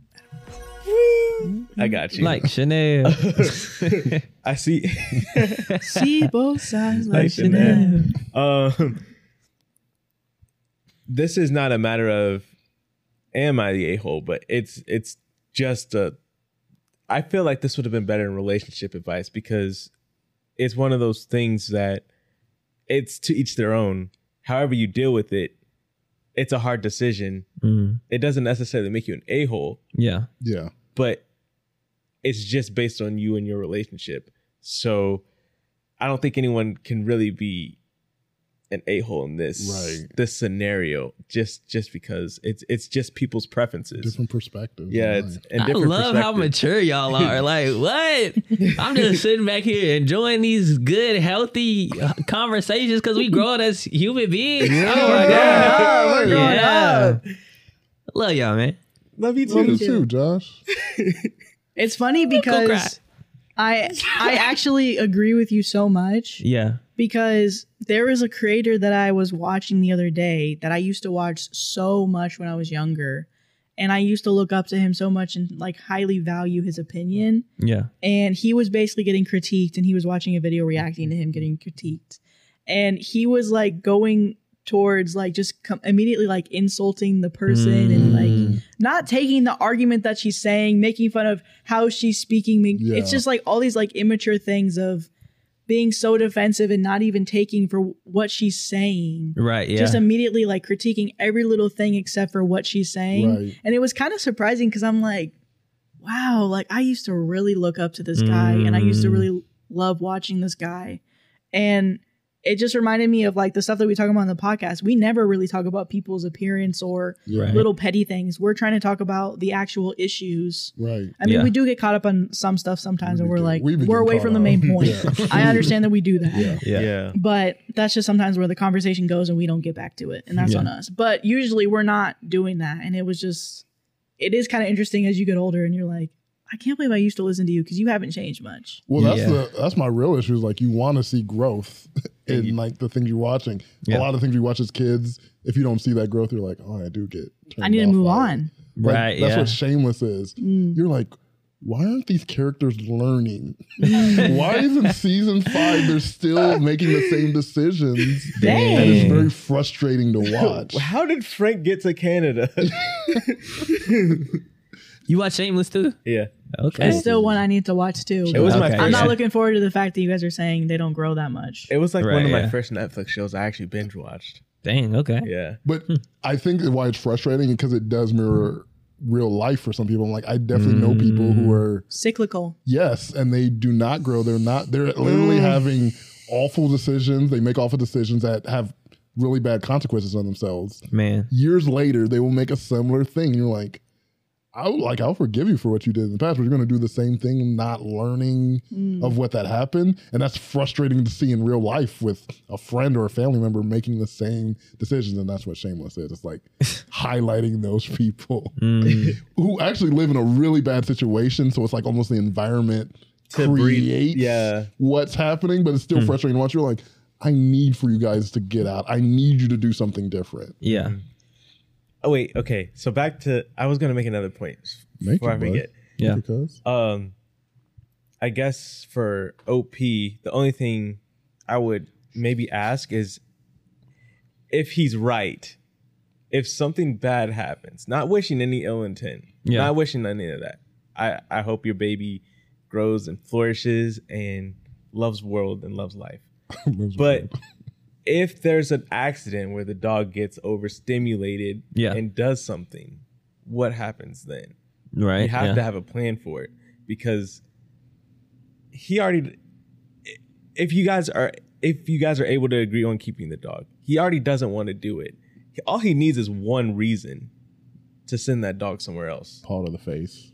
[SPEAKER 6] I got you.
[SPEAKER 7] like Chanel.
[SPEAKER 6] I see.
[SPEAKER 4] See both sides like
[SPEAKER 6] Like
[SPEAKER 4] Chanel.
[SPEAKER 6] This is not a matter of am I the a-hole, but it's just I feel like this would have been better in relationship advice because it's one of those things that it's to each their own. However you deal with it, it's a hard decision. It doesn't necessarily make you an a-hole,
[SPEAKER 7] Yeah.
[SPEAKER 5] Yeah.
[SPEAKER 6] but it's just based on you and your relationship. So I don't think anyone can really be an a-hole in this scenario just because it's just people's preferences.
[SPEAKER 5] Different perspectives.
[SPEAKER 6] Yeah,
[SPEAKER 5] right.
[SPEAKER 6] it's and
[SPEAKER 7] I
[SPEAKER 6] different
[SPEAKER 7] love how
[SPEAKER 6] perspectives.
[SPEAKER 7] mature y'all are. Like, what? I'm just sitting back here enjoying these good, healthy conversations because we growing as human beings. Oh my god,
[SPEAKER 4] we're growing up.
[SPEAKER 7] Love y'all, man.
[SPEAKER 6] Love you
[SPEAKER 5] Love
[SPEAKER 6] too.
[SPEAKER 5] you too, Josh.
[SPEAKER 4] It's funny
[SPEAKER 7] cry.
[SPEAKER 4] because I actually agree with you so much
[SPEAKER 7] Yeah.
[SPEAKER 4] because there is a creator that I was watching the other day that I used to watch so much when I was younger. And I used to look up to him so much and like highly value his opinion.
[SPEAKER 7] Yeah.
[SPEAKER 4] And he was basically getting critiqued and he was watching a video reacting to him getting critiqued. And he was like going towards like just immediately like insulting the person and like not taking the argument that she's saying, making fun of how she's speaking.
[SPEAKER 5] Yeah.
[SPEAKER 4] It's just like all these like immature things of being so defensive and not even taking for what she's saying.
[SPEAKER 7] Right. Yeah.
[SPEAKER 4] Just immediately like critiquing every little thing except for what she's saying.
[SPEAKER 5] Right.
[SPEAKER 4] And it was kind of surprising because I'm like, wow, like I used to really look up to this guy and I used to really love watching this guy. And it just reminded me of like the stuff that we talk about on the podcast. We never really talk about people's appearance or
[SPEAKER 5] Right.
[SPEAKER 4] little petty things. We're trying to talk about the actual issues.
[SPEAKER 5] Right.
[SPEAKER 4] I mean,
[SPEAKER 7] Yeah.
[SPEAKER 4] we do get caught up on some stuff sometimes and we're like,
[SPEAKER 5] We be
[SPEAKER 4] we're
[SPEAKER 5] getting
[SPEAKER 4] away
[SPEAKER 5] caught
[SPEAKER 4] from the
[SPEAKER 5] up.
[SPEAKER 4] main point.
[SPEAKER 5] Yeah.
[SPEAKER 4] I understand that we do that.
[SPEAKER 5] Yeah.
[SPEAKER 7] yeah.
[SPEAKER 6] Yeah.
[SPEAKER 4] But that's just sometimes where the conversation goes and we don't get back to it. And that's
[SPEAKER 7] Yeah.
[SPEAKER 4] on us. But usually we're not doing that. And it is kind of interesting as you get older and you're like, I can't believe I used to listen to you because you haven't changed much.
[SPEAKER 5] Well,
[SPEAKER 7] Yeah.
[SPEAKER 5] that's my real issue. Is like you want to see growth in like the things you're watching.
[SPEAKER 7] Yeah.
[SPEAKER 5] A lot of things you watch as kids, if you don't see that growth, you're like, oh, I do get.
[SPEAKER 4] I need to
[SPEAKER 5] turned
[SPEAKER 4] move
[SPEAKER 5] off by it.
[SPEAKER 4] on.
[SPEAKER 5] Like,
[SPEAKER 7] Right,
[SPEAKER 5] That's
[SPEAKER 7] yeah.
[SPEAKER 5] what Shameless is.
[SPEAKER 4] Mm.
[SPEAKER 5] You're like, why aren't these characters learning? Why isn't season 5 they're still making the same decisions?
[SPEAKER 4] Dang.
[SPEAKER 5] And it's very frustrating to watch.
[SPEAKER 6] How did Frank get to Canada?
[SPEAKER 7] You watch Shameless too?
[SPEAKER 6] Yeah.
[SPEAKER 7] Okay.
[SPEAKER 4] It's still one I need to watch too.
[SPEAKER 6] It was my
[SPEAKER 7] Okay.
[SPEAKER 6] first.
[SPEAKER 4] I'm not looking forward to the fact that you guys are saying they don't grow that much.
[SPEAKER 6] It was like
[SPEAKER 7] Right,
[SPEAKER 6] one of my
[SPEAKER 7] yeah.
[SPEAKER 6] first Netflix shows I actually binge watched.
[SPEAKER 7] Dang. Okay.
[SPEAKER 6] Yeah.
[SPEAKER 5] But I think why it's frustrating because it does mirror real life for some people. Like I definitely know people who are
[SPEAKER 4] Cyclical.
[SPEAKER 5] yes, and they do not grow. They're literally having awful decisions. They make awful decisions that have really bad consequences on themselves.
[SPEAKER 7] Man.
[SPEAKER 5] Years later, they will make a similar thing. You're like, I'll forgive you for what you did in the past, but you're going to do the same thing, not learning of what that happened. And that's frustrating to see in real life with a friend or a family member making the same decisions. And that's what Shameless is. It's like highlighting those people who actually live in a really bad situation. So it's like almost the environment
[SPEAKER 6] To breed-
[SPEAKER 5] creates
[SPEAKER 6] yeah.
[SPEAKER 5] what's happening, but it's still frustrating to watch. You're like, I need for you guys to get out. I need you to do something different.
[SPEAKER 7] Yeah.
[SPEAKER 6] Oh wait. Okay. So back to I was gonna make another point
[SPEAKER 5] Make
[SPEAKER 6] before
[SPEAKER 5] it,
[SPEAKER 6] I
[SPEAKER 5] bud.
[SPEAKER 6] forget.
[SPEAKER 7] Yeah.
[SPEAKER 5] Because
[SPEAKER 6] I guess for OP, the only thing I would maybe ask is if he's right. If something bad happens, not wishing any ill intent,
[SPEAKER 7] Yeah.
[SPEAKER 6] not wishing any of that. I hope your baby grows and flourishes and loves the world and loves life. But if there's an accident where the dog gets overstimulated
[SPEAKER 7] Yeah.
[SPEAKER 6] and does something, what happens then?
[SPEAKER 7] Right.
[SPEAKER 6] You have
[SPEAKER 7] yeah.
[SPEAKER 6] to have a plan for it because he already. If you guys are able to agree on keeping the dog, he already doesn't want to do it. All he needs is one reason to send that dog somewhere else.
[SPEAKER 5] paw to the face.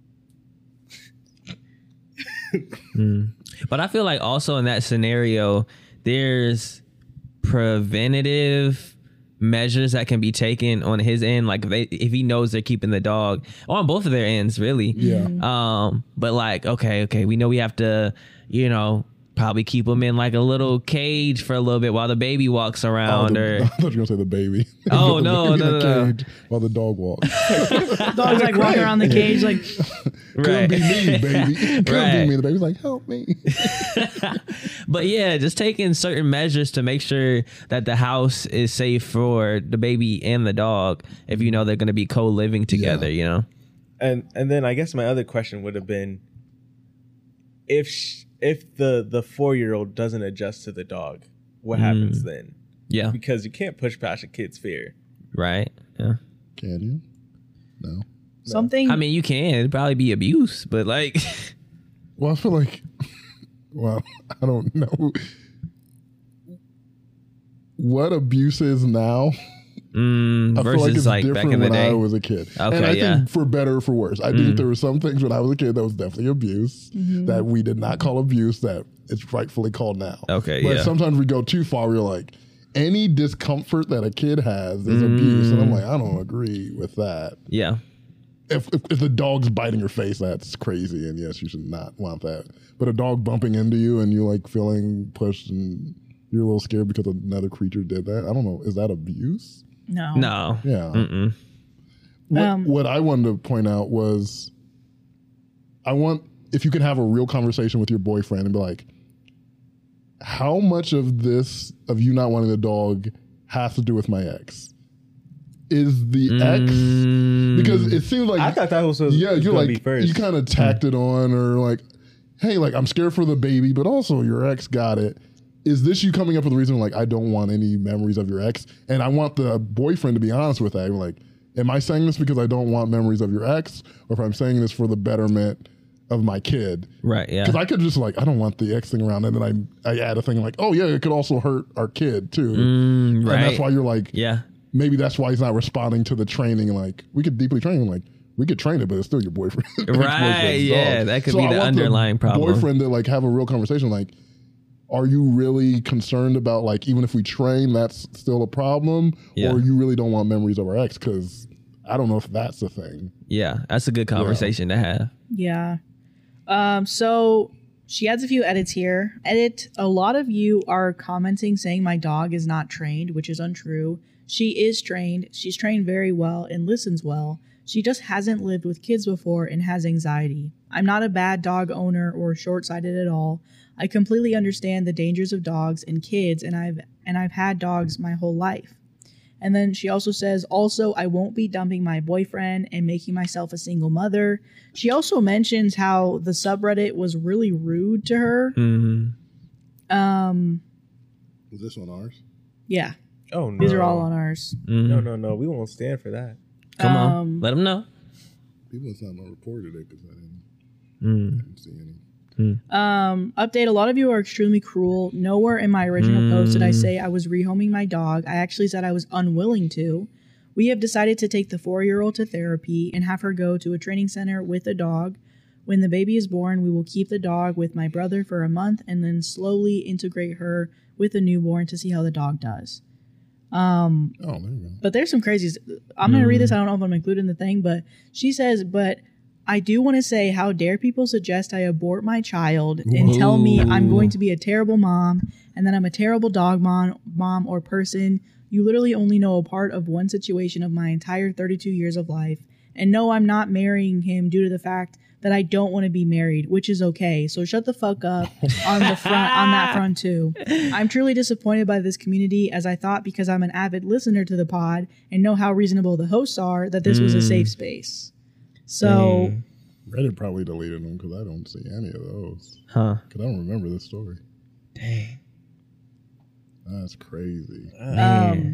[SPEAKER 7] But I feel like also in that scenario, there's preventative measures that can be taken on his end. Like if he knows they're keeping the dog, or on both of their ends, really.
[SPEAKER 5] Yeah.
[SPEAKER 7] But like, okay, we know we have to, probably keep him in like a little cage for a little bit while the baby walks around.
[SPEAKER 5] I thought you were gonna say the baby.
[SPEAKER 7] Oh,
[SPEAKER 5] The
[SPEAKER 7] no,
[SPEAKER 5] baby in
[SPEAKER 7] no,
[SPEAKER 5] the
[SPEAKER 7] no.
[SPEAKER 5] cage while the dog walks.
[SPEAKER 4] Dog's like walking around the cage like,
[SPEAKER 5] Couldn't be me, baby. Couldn't
[SPEAKER 7] Right.
[SPEAKER 5] be me. The baby's like, help me.
[SPEAKER 7] But yeah, just taking certain measures to make sure that the house is safe for the baby and the dog. If you know they're going to be co-living together,
[SPEAKER 6] And then I guess my other question would have been if the 4-year-old doesn't adjust to the dog, what happens then?
[SPEAKER 7] Yeah.
[SPEAKER 6] Because you can't push past a kid's fear.
[SPEAKER 7] Right. Yeah.
[SPEAKER 5] Can you? No.
[SPEAKER 4] something.
[SPEAKER 7] I mean, you can. It'd probably be abuse, but like,
[SPEAKER 5] Well, I feel like, well, I don't know. what abuse is now. I feel like
[SPEAKER 7] versus
[SPEAKER 5] it's
[SPEAKER 7] like back
[SPEAKER 5] different
[SPEAKER 7] in the
[SPEAKER 5] when I
[SPEAKER 7] day.
[SPEAKER 5] was a kid.
[SPEAKER 7] Okay,
[SPEAKER 5] and I
[SPEAKER 7] yeah.
[SPEAKER 5] think for better or for worse. I think there were some things when I was a kid that was definitely abuse that we did not call abuse that it's rightfully called now.
[SPEAKER 7] Okay,
[SPEAKER 5] but
[SPEAKER 7] yeah.
[SPEAKER 5] sometimes we go too far. We're like, any discomfort that a kid has is abuse. And I'm like, I don't agree with that.
[SPEAKER 7] Yeah.
[SPEAKER 5] If the dog's biting your face, that's crazy. And yes, you should not want that. But a dog bumping into you and you like feeling pushed and you're a little scared because another creature did that. I don't know. Is that abuse?
[SPEAKER 4] No.
[SPEAKER 7] No.
[SPEAKER 5] Yeah. What I wanted to point out was if you can have a real conversation with your boyfriend and be like, how much of this, of you not wanting a dog, has to do with my ex? Is the ex, because it seems like
[SPEAKER 6] I thought that was
[SPEAKER 5] you're like
[SPEAKER 6] be first.
[SPEAKER 5] you kind of tacked it on, or like, hey, like I'm scared for the baby, but also your ex got it. Is this you coming up with a reason like I don't want any memories of your ex? And I want the boyfriend to be honest with that. Like, am I saying this because I don't want memories of your ex, or if I'm saying this for the betterment of my kid?
[SPEAKER 7] Right. Yeah.
[SPEAKER 5] Because I could just like, I don't want the ex thing around, and then I add a thing like, oh yeah, it could also hurt our kid too.
[SPEAKER 7] Right.
[SPEAKER 5] And that's why you're like,
[SPEAKER 7] Yeah.
[SPEAKER 5] maybe that's why he's not responding to the training. Like, we could deeply train him. Like, we could train it, but it's still your boyfriend.
[SPEAKER 7] Right. Yeah. That could be the underlying problem.
[SPEAKER 5] Boyfriend to like have a real conversation. Like, are you really concerned about like, even if we train, that's still a problem?
[SPEAKER 7] Yeah.
[SPEAKER 5] Or you really don't want memories of our ex? Because I don't know if that's the thing.
[SPEAKER 7] Yeah. That's a good conversation to have.
[SPEAKER 4] Yeah. So she adds a few edits here. A lot of you are commenting saying my dog is not trained, which is untrue. She is trained. She's trained very well and listens well. She just hasn't lived with kids before and has anxiety. I'm not a bad dog owner or short-sighted at all. I completely understand the dangers of dogs and kids, and I've had dogs my whole life. And then she also says, also, I won't be dumping my boyfriend and making myself a single mother. She also mentions how the subreddit was really rude to her.
[SPEAKER 5] Is this on ours?
[SPEAKER 4] Yeah.
[SPEAKER 6] Oh no.
[SPEAKER 4] These are all on ours.
[SPEAKER 6] No. We won't stand for that.
[SPEAKER 7] Come on. Let them know.
[SPEAKER 5] People must not reported it because I didn't see any.
[SPEAKER 4] Update, a lot of you are extremely cruel. Nowhere in my original post did I say I was rehoming my dog. I actually said I was unwilling to. We have decided to take the 4-year-old to therapy and have her go to a training center with a dog. When the baby is born, we will keep the dog with my brother for a month and then slowly integrate her with the newborn to see how the dog does.
[SPEAKER 5] Oh, there you go.
[SPEAKER 4] But there's some crazies. I'm going to read this. I don't know if I'm including the thing, but she says, but I do want to say, how dare people suggest I abort my child and tell me I'm going to be a terrible mom and that I'm a terrible dog mom or person. You literally only know a part of one situation of my entire 32 years of life. And no, I'm not marrying him due to the fact that I don't want to be married, which is okay. So shut the fuck up on that front too. I'm truly disappointed by this community, as I thought, because I'm an avid listener to the pod and know how reasonable the hosts are, that this was a safe space. So
[SPEAKER 5] Reddit probably deleted them because I don't see any of those.
[SPEAKER 7] Huh.
[SPEAKER 5] Because I don't remember this story.
[SPEAKER 7] Dang.
[SPEAKER 5] That's crazy.
[SPEAKER 7] Man.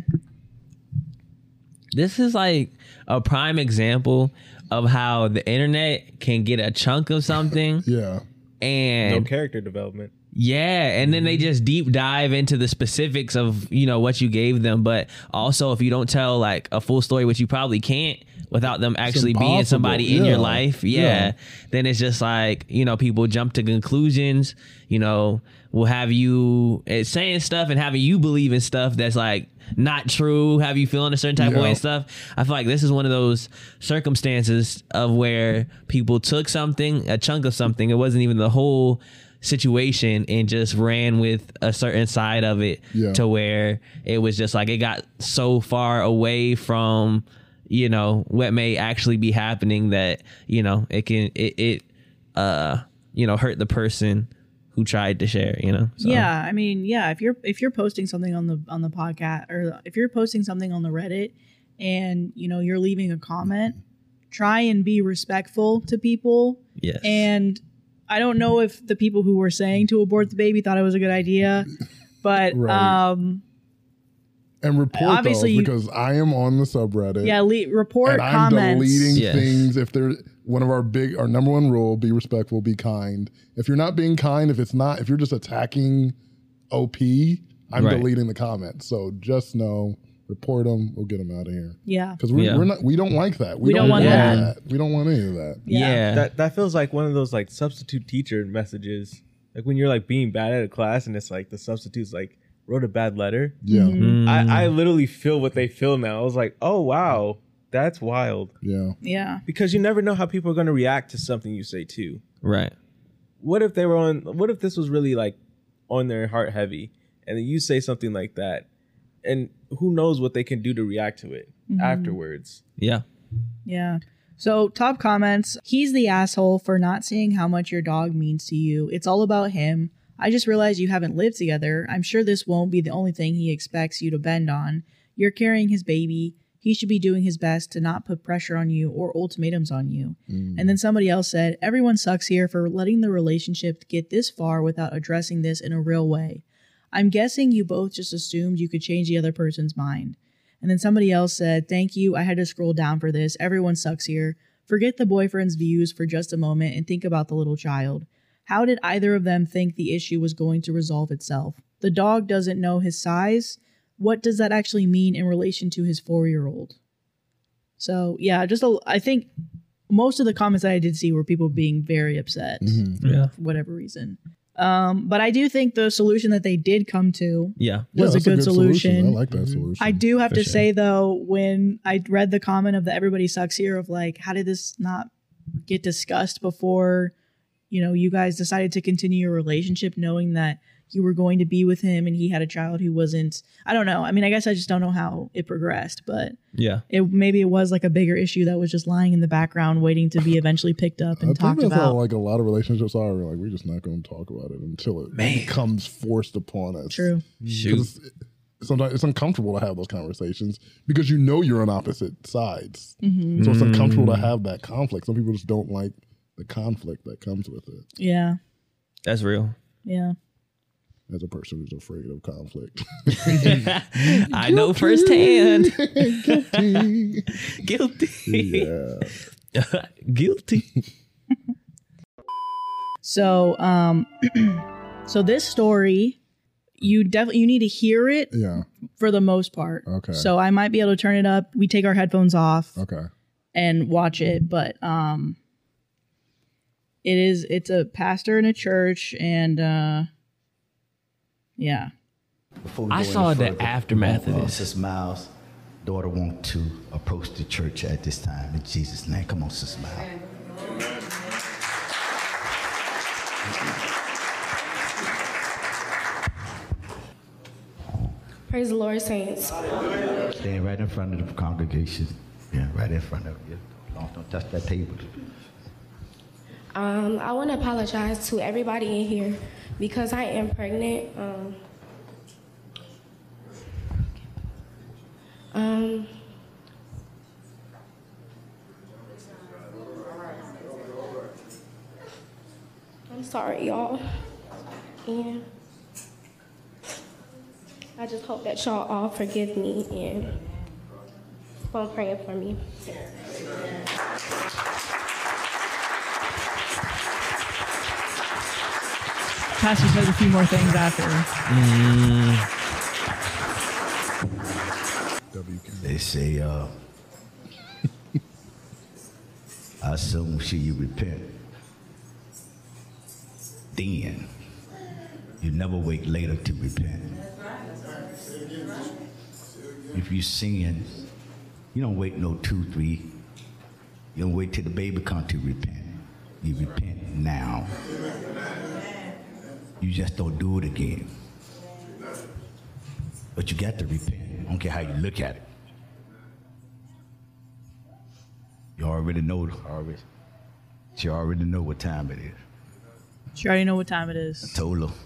[SPEAKER 7] This is like a prime example of how the internet can get a chunk of something
[SPEAKER 5] Yeah.
[SPEAKER 7] and
[SPEAKER 6] No character development.
[SPEAKER 7] yeah, and then they just deep dive into the specifics of, you know, what you gave them. But also, if you don't tell like a full story, which you probably can't without them actually being
[SPEAKER 5] impossible.
[SPEAKER 7] somebody in your
[SPEAKER 5] Yeah.
[SPEAKER 7] life,
[SPEAKER 5] Yeah.
[SPEAKER 7] then it's just like, you know, people jump to conclusions, you know, will have you saying stuff and having you believe in stuff that's like not true, have you feeling a certain type of way and stuff. I feel like this is one of those circumstances of where people took something, a chunk of something, it wasn't even the whole situation, and just ran with a certain side of it to where it was just like it got so far away from, you know, what may actually be happening that, you know, it can you know, hurt the person who tried to share, you know. So.
[SPEAKER 4] yeah, I mean, yeah, if you're posting something on the podcast, or if you're posting something on the Reddit and, you know, you're leaving a comment, try and be respectful to people.
[SPEAKER 7] Yes.
[SPEAKER 4] And I don't know if the people who were saying to abort the baby thought it was a good idea, but
[SPEAKER 5] Right. And report
[SPEAKER 4] obviously
[SPEAKER 5] those, because I am on the subreddit.
[SPEAKER 4] yeah, report
[SPEAKER 5] and I'm
[SPEAKER 4] comments.
[SPEAKER 5] deleting
[SPEAKER 7] Yes.
[SPEAKER 5] things. If they're one of our number one rule, be respectful, be kind. If you're not being kind, if you're just attacking OP, I'm
[SPEAKER 7] Right.
[SPEAKER 5] deleting the comments. So just know, report them. We'll get them out of here.
[SPEAKER 4] Yeah.
[SPEAKER 5] Because
[SPEAKER 7] Yeah.
[SPEAKER 5] we don't like that.
[SPEAKER 4] We don't want
[SPEAKER 7] that.
[SPEAKER 5] We don't want any of that.
[SPEAKER 4] Yeah.
[SPEAKER 6] That feels like one of those like substitute teacher messages. Like when you're like being bad at a class and it's like the substitute's like wrote a bad letter.
[SPEAKER 5] Yeah.
[SPEAKER 7] Mm.
[SPEAKER 6] I literally feel what they feel now. I was like, oh wow, that's wild.
[SPEAKER 5] Yeah.
[SPEAKER 4] Yeah.
[SPEAKER 6] Because you never know how people are going to react to something you say too.
[SPEAKER 7] Right.
[SPEAKER 6] What if what if this was really like on their heart heavy and then you say something like that and who knows what they can do to react to it afterwards.
[SPEAKER 7] Yeah.
[SPEAKER 4] Yeah. So, top comments. He's the asshole for not seeing how much your dog means to you. It's all about him. I just realized you haven't lived together. I'm sure this won't be the only thing he expects you to bend on. You're carrying his baby. He should be doing his best to not put pressure on you or ultimatums on you. And then somebody else said, everyone sucks here for letting the relationship get this far without addressing this in a real way. I'm guessing you both just assumed you could change the other person's mind. And then somebody else said, thank you, I had to scroll down for this. Everyone sucks here. Forget the boyfriend's views for just a moment and think about the little child. How did either of them think the issue was going to resolve itself? The dog doesn't know his size. What does that actually mean in relation to his 4-year-old? So, yeah, I think most of the comments that I did see were people being very upset
[SPEAKER 7] Yeah.
[SPEAKER 4] for whatever reason. But I do think the solution that they did come to
[SPEAKER 7] Yeah.
[SPEAKER 4] was a
[SPEAKER 5] that's
[SPEAKER 4] good solution.
[SPEAKER 5] I like that solution.
[SPEAKER 4] I do have to
[SPEAKER 7] sure.
[SPEAKER 4] say though, when I read the comment of the everybody sucks here of like, how did this not get discussed before, you guys decided to continue your relationship knowing that you were going to be with him and he had a child who wasn't, I don't know. I mean, I guess I just don't know how it progressed, but
[SPEAKER 7] Yeah.
[SPEAKER 4] maybe it was like a bigger issue that was just lying in the background waiting to be eventually picked up and
[SPEAKER 5] I
[SPEAKER 4] talked
[SPEAKER 5] think that's how
[SPEAKER 4] about.
[SPEAKER 5] like a lot of relationships are. We're like, we're just not going to talk about it until it becomes forced upon us.
[SPEAKER 4] True.
[SPEAKER 7] Shoot.
[SPEAKER 5] 'Cause sometimes it's uncomfortable to have those conversations because you're on opposite sides. So it's uncomfortable to have that conflict. Some people just don't like the conflict that comes with it.
[SPEAKER 4] Yeah.
[SPEAKER 7] That's real.
[SPEAKER 4] Yeah.
[SPEAKER 5] As a person who's afraid of conflict.
[SPEAKER 7] I know firsthand.
[SPEAKER 5] Guilty.
[SPEAKER 7] Guilty.
[SPEAKER 5] Yeah.
[SPEAKER 7] Guilty.
[SPEAKER 4] So, so this story, you need to hear it
[SPEAKER 5] Yeah.
[SPEAKER 4] for the most part.
[SPEAKER 5] Okay.
[SPEAKER 4] So I might be able to turn it up. We take our headphones off
[SPEAKER 5] Okay.
[SPEAKER 4] and watch it, but it's a pastor in a church and yeah.
[SPEAKER 8] Before we
[SPEAKER 7] I
[SPEAKER 8] go
[SPEAKER 7] saw
[SPEAKER 8] any
[SPEAKER 7] the
[SPEAKER 8] further,
[SPEAKER 7] aftermath of this.
[SPEAKER 8] Sister Miles' daughter want to approach the church at this time in Jesus' name. Come on, Sister Miles.
[SPEAKER 9] Praise the Lord, saints.
[SPEAKER 8] Stand right in front of the congregation. Yeah, right in front of you. Don't touch that table.
[SPEAKER 9] I want to apologize to everybody in here because I am pregnant. I'm sorry, y'all. And I just hope that y'all all forgive me and keep on praying for me.
[SPEAKER 4] Pastor says a few more things after.
[SPEAKER 8] They say, I soon see you repent. Then you never wait later to repent. If you sin, you don't wait no 2, 3. You don't wait till the baby come to repent. You repent now. You just don't do it again. But you got to repent. I don't care how you look at it. You already know. She already know what time it is.
[SPEAKER 4] She already know what time it is.
[SPEAKER 8] Told her.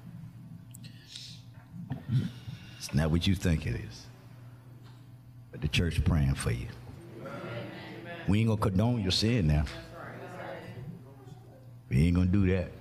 [SPEAKER 8] It's not what you think it is. But the church praying for you. We ain't gonna condone your sin now. We ain't gonna do that.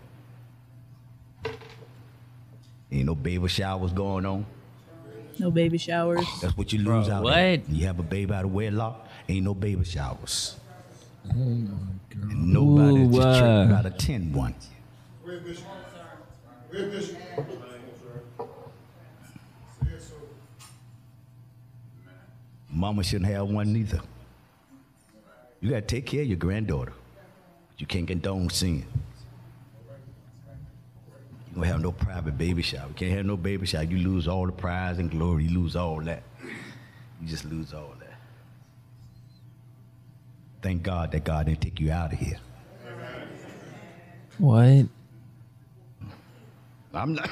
[SPEAKER 8] Ain't no baby showers going on.
[SPEAKER 4] No baby showers.
[SPEAKER 8] That's what you lose out.
[SPEAKER 7] what?
[SPEAKER 8] On. You have a baby out of wedlock, ain't no baby showers. And nobody at the church got to attend one. Mama shouldn't have one neither. You gotta take care of your granddaughter. But you can't condone sin. You don't have no private baby shower. You can't have no baby shower. You lose all the pride and glory. You lose all that. You just lose all that. Thank God that God didn't take you out of here.
[SPEAKER 7] What?
[SPEAKER 8] I'm not.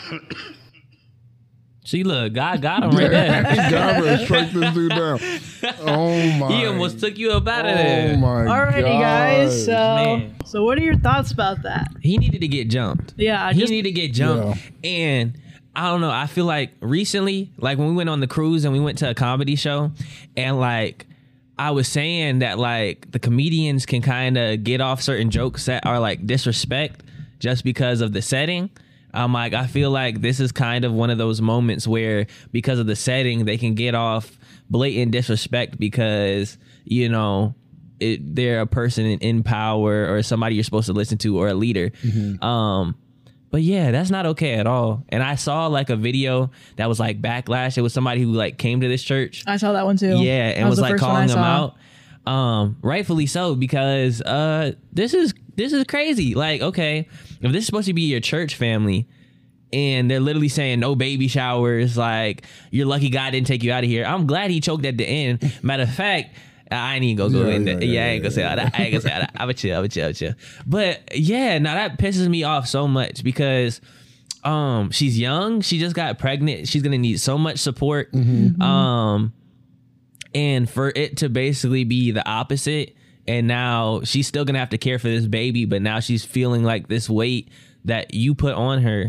[SPEAKER 7] See, look, God got him right there.
[SPEAKER 5] God better strike this dude down. Oh my!
[SPEAKER 7] He almost took you up out of there.
[SPEAKER 5] Oh my!
[SPEAKER 4] Alrighty, guys. So what are your thoughts about that?
[SPEAKER 7] He needed to get jumped.
[SPEAKER 4] Yeah,
[SPEAKER 7] he needed to get jumped.
[SPEAKER 5] Yeah.
[SPEAKER 7] And I don't know. I feel like recently, like when we went on the cruise and we went to a comedy show, and like I was saying that like the comedians can kind of get off certain jokes that are like disrespect just because of the setting. I'm like, I feel like this is kind of one of those moments where because of the setting, they can get off blatant disrespect because, you know, they're a person in power or somebody you're supposed to listen to or a leader. Mm-hmm. But yeah, that's not okay at all. And I saw like a video that was like backlash. It was somebody who like came to this church.
[SPEAKER 4] I saw that one too.
[SPEAKER 7] Yeah, and was like calling them out. Rightfully so, because this is crazy. Like, okay, if this is supposed to be your church family and they're literally saying no baby showers, like you're lucky God didn't take you out of here. I'm glad he choked at the end. Matter of fact, I ain't even gonna go in there. I ain't gonna say all that. I ain't gonna say all that. I'm a chill. But yeah, now that pisses me off so much because she's young. She just got pregnant. She's gonna need so much support. Mm-hmm. And for it to basically be the opposite, and now she's still gonna have to care for this baby, but now she's feeling like this weight that you put on her.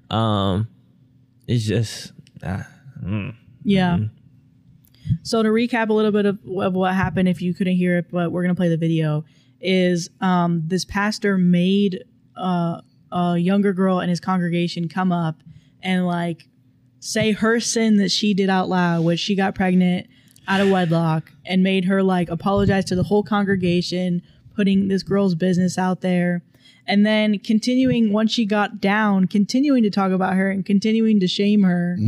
[SPEAKER 7] It's just
[SPEAKER 4] yeah. So to recap a little bit of what happened, if you couldn't hear it, but we're gonna play the video. Is this pastor made a younger girl in his congregation come up and like say her sin that she did out loud, which she got pregnant out of wedlock, and made her like apologize to the whole congregation, putting this girl's business out there, and then continuing once she got down, continuing to talk about her and continuing to shame her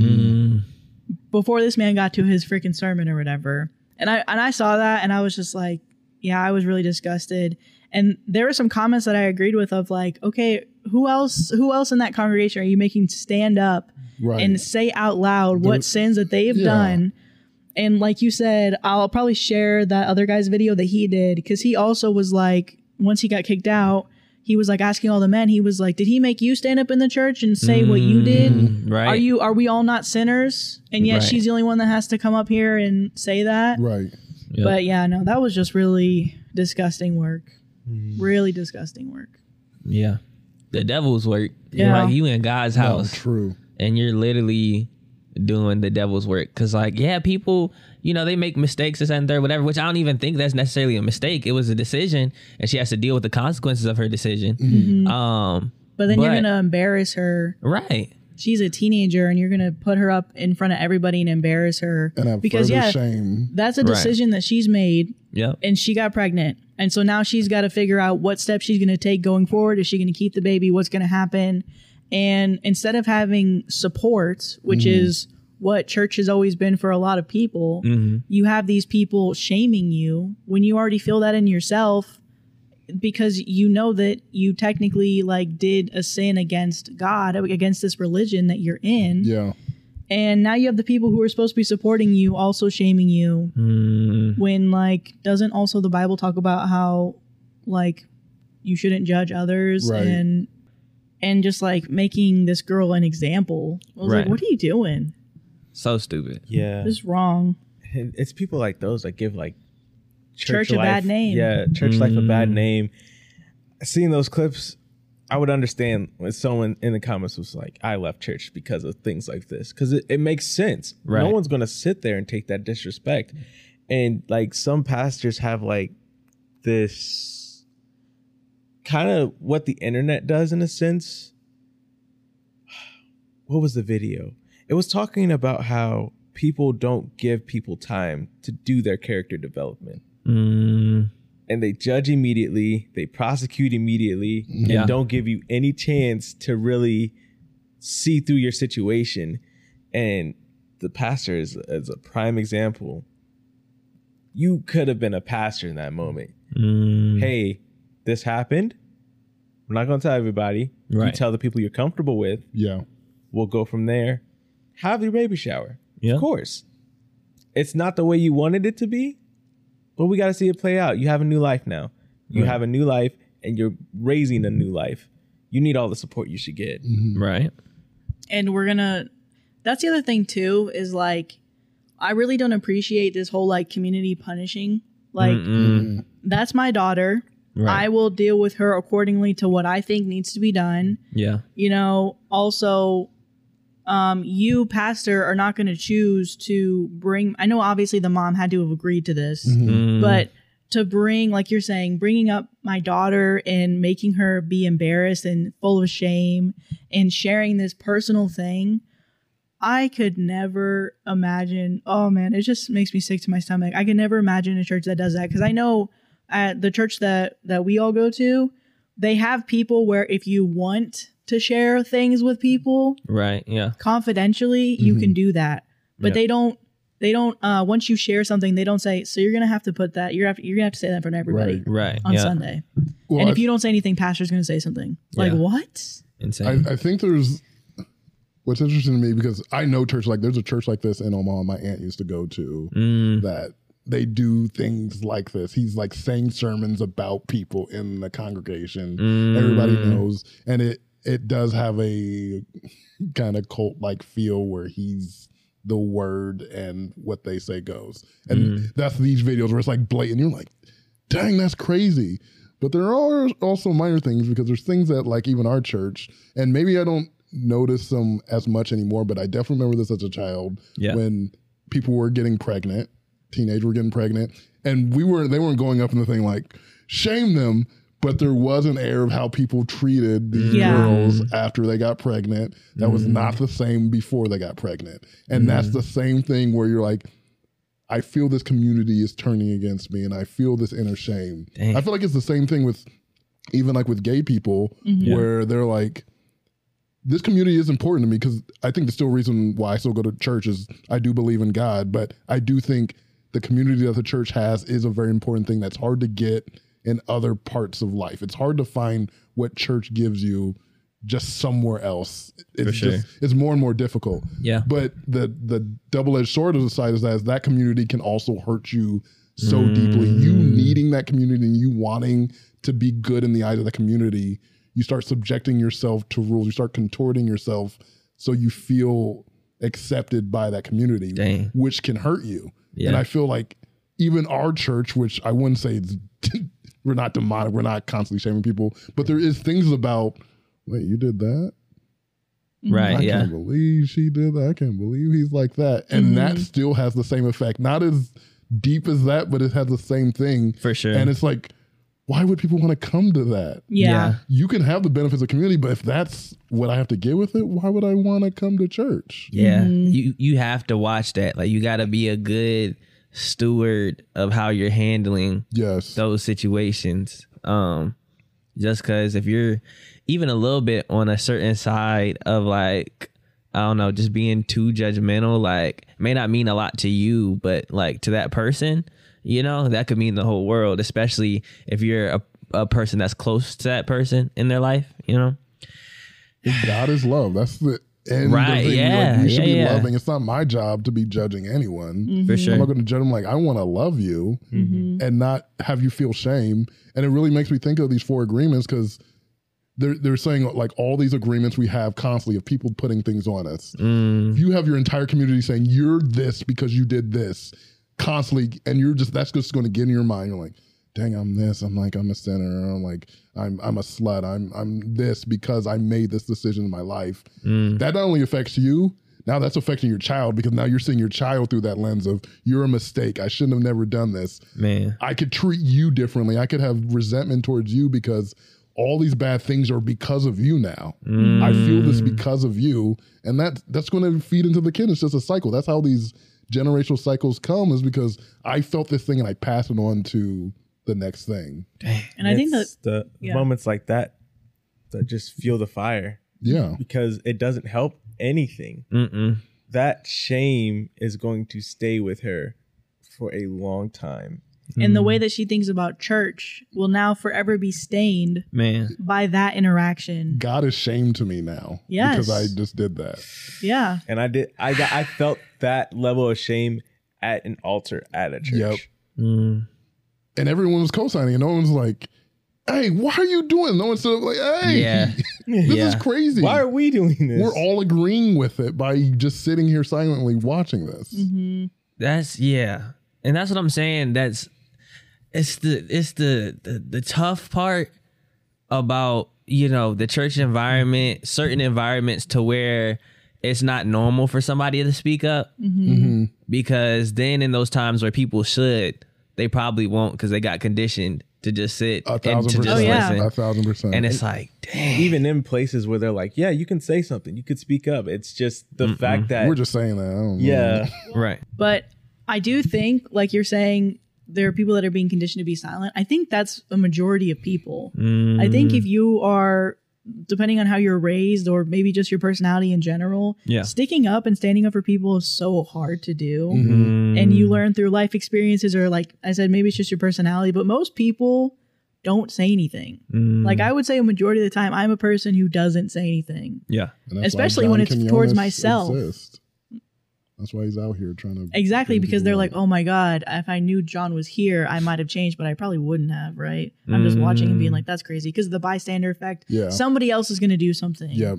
[SPEAKER 4] before this man got to his freaking sermon or whatever. And I saw that and I was just like, yeah, I was really disgusted. And there were some comments that I agreed with of like, okay, who else in that congregation are you making stand up and say out loud what sins that they've done? And like you said, I'll probably share that other guy's video that he did, because he also was like, once he got kicked out, he was like asking all the men, he was like, did he make you stand up in the church and say what you did?
[SPEAKER 7] Right.
[SPEAKER 4] Are we all not sinners? And yet she's the only one that has to come up here and say that.
[SPEAKER 5] Right.
[SPEAKER 7] Yep.
[SPEAKER 4] But yeah, no, that was just really disgusting work. Really disgusting work.
[SPEAKER 7] Yeah. The devil's work.
[SPEAKER 4] Yeah.
[SPEAKER 7] Like you in God's house.
[SPEAKER 5] True.
[SPEAKER 7] And you're literally doing the devil's work. Cause like, yeah, people, you know, they make mistakes, this and third, whatever, which I don't even think that's necessarily a mistake. It was a decision and she has to deal with the consequences of her decision.
[SPEAKER 4] But then you're going to embarrass her.
[SPEAKER 7] Right.
[SPEAKER 4] She's a teenager and you're going to put her up in front of everybody and embarrass her.
[SPEAKER 5] And have
[SPEAKER 4] because
[SPEAKER 5] further shame.
[SPEAKER 4] That's a decision that she's made.
[SPEAKER 7] Yep.
[SPEAKER 4] And she got pregnant. And so now she's got to figure out what steps she's going to take going forward. Is she going to keep the baby? What's going to happen? And instead of having support, which is what church has always been for a lot of people, you have these people shaming you when you already feel that in yourself, because you know that you technically like did a sin against God, against this religion that you're in.
[SPEAKER 5] Yeah.
[SPEAKER 4] And now you have the people who are supposed to be supporting you also shaming you. When like, doesn't also the Bible talk about how like you shouldn't judge others and just like making this girl an example? I was like, what are you doing?
[SPEAKER 7] So stupid.
[SPEAKER 6] Yeah.
[SPEAKER 4] This is wrong.
[SPEAKER 6] It's people like those that give like
[SPEAKER 4] church a
[SPEAKER 6] life,
[SPEAKER 4] bad name.
[SPEAKER 6] Yeah, church life a bad name. Seeing those clips, I would understand when someone in the comments was like, I left church because of things like this. Because it makes sense.
[SPEAKER 7] Right.
[SPEAKER 6] No one's going to sit there and take that disrespect. And like some pastors have like this kind of what the internet does in a sense. What was the video? It was talking about how people don't give people time to do their character development. And they judge immediately, they prosecute immediately, and don't give you any chance to really see through your situation. And the pastor is a prime example You could have been a pastor in that moment. Hey, this happened. We're not going to tell everybody. You
[SPEAKER 7] Right.
[SPEAKER 6] tell the people you're comfortable with.
[SPEAKER 5] Yeah.
[SPEAKER 6] We'll go from there. Have your baby shower.
[SPEAKER 7] Yeah.
[SPEAKER 6] Of course. It's not the way you wanted it to be, but we got to see it play out. You have a new life now. You have a new life, and you're raising a new life. You need all the support you should get.
[SPEAKER 7] Right.
[SPEAKER 4] And that's the other thing too, is like, I really don't appreciate this whole like community punishing. Like, that's my daughter.
[SPEAKER 7] Right.
[SPEAKER 4] I will deal with her accordingly to what I think needs to be done.
[SPEAKER 7] Yeah.
[SPEAKER 4] You know, also, you, pastor, are not going to choose to bring, I know obviously the mom had to have agreed to this, but to bring, like you're saying, bringing up my daughter and making her be embarrassed and full of shame and sharing this personal thing, I could never imagine. Oh man, it just makes me sick to my stomach. I could never imagine a church that does that, because I know at the church that we all go to, they have people where if you want to share things with people,
[SPEAKER 7] Right. Yeah.
[SPEAKER 4] confidentially, you can do that. But
[SPEAKER 7] Yeah.
[SPEAKER 4] they don't once you share something, they don't say, so you're gonna have to put that, you're gonna have to say that in front of everybody
[SPEAKER 7] Right.
[SPEAKER 4] on
[SPEAKER 7] Yeah.
[SPEAKER 4] Sunday.
[SPEAKER 5] Well,
[SPEAKER 4] And if you don't say anything, pastor's gonna say something. Like,
[SPEAKER 7] Yeah.
[SPEAKER 4] what?
[SPEAKER 7] Insane.
[SPEAKER 5] I think there's what's interesting to me, because I know church, like there's a church like this in Omaha my aunt used to go to that they do things like this. He's like saying sermons about people in the congregation. Everybody knows. And it does have a kind of cult like feel where he's the word and what they say goes. And that's these videos where it's like blatant. You're like, dang, that's crazy. But there are also minor things, because there's things that like even our church, and maybe I don't notice them as much anymore, but I definitely remember this as a child when people were getting pregnant, teenagers were getting pregnant, and they weren't going up in the thing like shame them, but there was an air of how people treated these girls after they got pregnant that was not the same before they got pregnant. And that's the same thing where you're like, I feel this community is turning against me, and I feel this inner shame.
[SPEAKER 7] Dang.
[SPEAKER 5] I feel like it's the same thing with even like with gay people, where they're like, this community is important to me, because I think the still reason why I still go to church is I do believe in God, but I do think the community that the church has is a very important thing that's hard to get in other parts of life. It's hard to find what church gives you just somewhere else. It's
[SPEAKER 7] sure.
[SPEAKER 5] it's more and more difficult.
[SPEAKER 7] Yeah.
[SPEAKER 5] But the double-edged sword of the side is that community can also hurt you so deeply. You needing that community and you wanting to be good in the eyes of the community, you start subjecting yourself to rules. You start contorting yourself so you feel accepted by that community,
[SPEAKER 7] Dang.
[SPEAKER 5] which can hurt you.
[SPEAKER 7] Yeah.
[SPEAKER 5] And I feel like even our church, which I wouldn't say it's we're not demonic, we're not constantly shaming people, but there is things about, wait, you did that?
[SPEAKER 7] Right.
[SPEAKER 5] I
[SPEAKER 7] Yeah.
[SPEAKER 5] can't believe she did that. I can't believe he's like that. And that still has the same effect. Not as deep as that, but it has the same thing.
[SPEAKER 7] For sure.
[SPEAKER 5] And it's like, why would people want to come to that?
[SPEAKER 4] Yeah.
[SPEAKER 5] You can have the benefits of community, but if that's what I have to get with it, why would I want to come to church?
[SPEAKER 7] Yeah. You have to watch that. Like, you got to be a good steward of how you're handling
[SPEAKER 5] Yes.
[SPEAKER 7] those situations. Just because if you're even a little bit on a certain side of like, I don't know, just being too judgmental, like may not mean a lot to you, but like to that person, you know, that could mean the whole world, especially if you're a person that's close to that person in their life, you know?
[SPEAKER 5] God is love. That's the end
[SPEAKER 7] Right,
[SPEAKER 5] of the thing.
[SPEAKER 7] yeah,
[SPEAKER 5] Like, you should
[SPEAKER 7] yeah,
[SPEAKER 5] be
[SPEAKER 7] yeah.
[SPEAKER 5] loving. It's not my job to be judging anyone.
[SPEAKER 7] For sure.
[SPEAKER 5] I'm not going to judge them. Like, I want to love you and not have you feel shame. And it really makes me think of these 4 agreements, because they're saying like all these agreements we have constantly of people putting things on us. If you have your entire community saying you're this because you did this constantly, and that's just going to get in your mind. You're like, dang, I'm this. I'm a sinner. I'm like, I'm a slut. I'm this because I made this decision in my life. That not only affects you, now that's affecting your child, because now you're seeing your child through that lens of, you're a mistake. I shouldn't have never done this.
[SPEAKER 7] Man.
[SPEAKER 5] I could treat you differently. I could have resentment towards you because all these bad things are because of you now. I feel this because of you. And that's going to feed into the kid. It's just a cycle. That's how these generational cycles come, is because I felt this thing and I pass it on to the next thing.
[SPEAKER 4] And I think that
[SPEAKER 6] It's the moments like that just fuel the fire,
[SPEAKER 5] Yeah.
[SPEAKER 6] because it doesn't help anything. That shame is going to stay with her for a long time.
[SPEAKER 4] And the way that she thinks about church will now forever be stained
[SPEAKER 7] Man.
[SPEAKER 4] by that interaction.
[SPEAKER 5] God is shame to me now.
[SPEAKER 4] Yes.
[SPEAKER 5] Because I just did that.
[SPEAKER 4] Yeah.
[SPEAKER 6] And I felt that level of shame at an altar at a church.
[SPEAKER 5] Yep.
[SPEAKER 7] Mm.
[SPEAKER 5] And everyone was co-signing, and no one was like, hey, why are you doing? No one said like, hey,
[SPEAKER 7] Yeah.
[SPEAKER 5] this
[SPEAKER 7] Yeah.
[SPEAKER 5] is crazy.
[SPEAKER 6] Why are we doing this?
[SPEAKER 5] We're all agreeing with it by just sitting here silently watching this.
[SPEAKER 7] That's yeah. And that's what I'm saying. It's the tough part about, you know, the church environment, certain environments to where it's not normal for somebody to speak up. Because then in those times where people should, they probably won't because they got conditioned to just sit and to
[SPEAKER 5] 1,000%.
[SPEAKER 7] just
[SPEAKER 4] yeah.
[SPEAKER 7] listen.
[SPEAKER 5] 1,000%.
[SPEAKER 7] And it's like, dang.
[SPEAKER 6] Even in places where they're like, yeah, you can say something, you could speak up. It's just the fact that
[SPEAKER 5] we're just saying that. I don't know.
[SPEAKER 6] yeah,
[SPEAKER 7] Right.
[SPEAKER 4] But I do think, like you're saying, there are people that are being conditioned to be silent. I think that's a majority of people. I think if you are, depending on how you're raised or maybe just your personality in general,
[SPEAKER 7] Yeah.
[SPEAKER 4] sticking up and standing up for people is so hard to do. And you learn through life experiences, or like I said, maybe it's just your personality, but most people don't say anything. Like I would say a majority of the time, I'm a person who doesn't say anything.
[SPEAKER 7] Yeah.
[SPEAKER 5] And that's
[SPEAKER 4] Especially
[SPEAKER 5] why
[SPEAKER 4] when
[SPEAKER 5] John
[SPEAKER 4] it's towards
[SPEAKER 5] Quinones
[SPEAKER 4] myself.
[SPEAKER 5] exists. That's why he's out here trying to
[SPEAKER 4] Exactly,
[SPEAKER 5] bring
[SPEAKER 4] because
[SPEAKER 5] people
[SPEAKER 4] they're
[SPEAKER 5] out.
[SPEAKER 4] like, oh my God, if I knew John was here, I might have changed, but I probably wouldn't have, right? I'm just watching and being like, that's crazy. Because of the bystander effect,
[SPEAKER 5] Yeah.
[SPEAKER 4] somebody else is going to do something.
[SPEAKER 5] Yeah,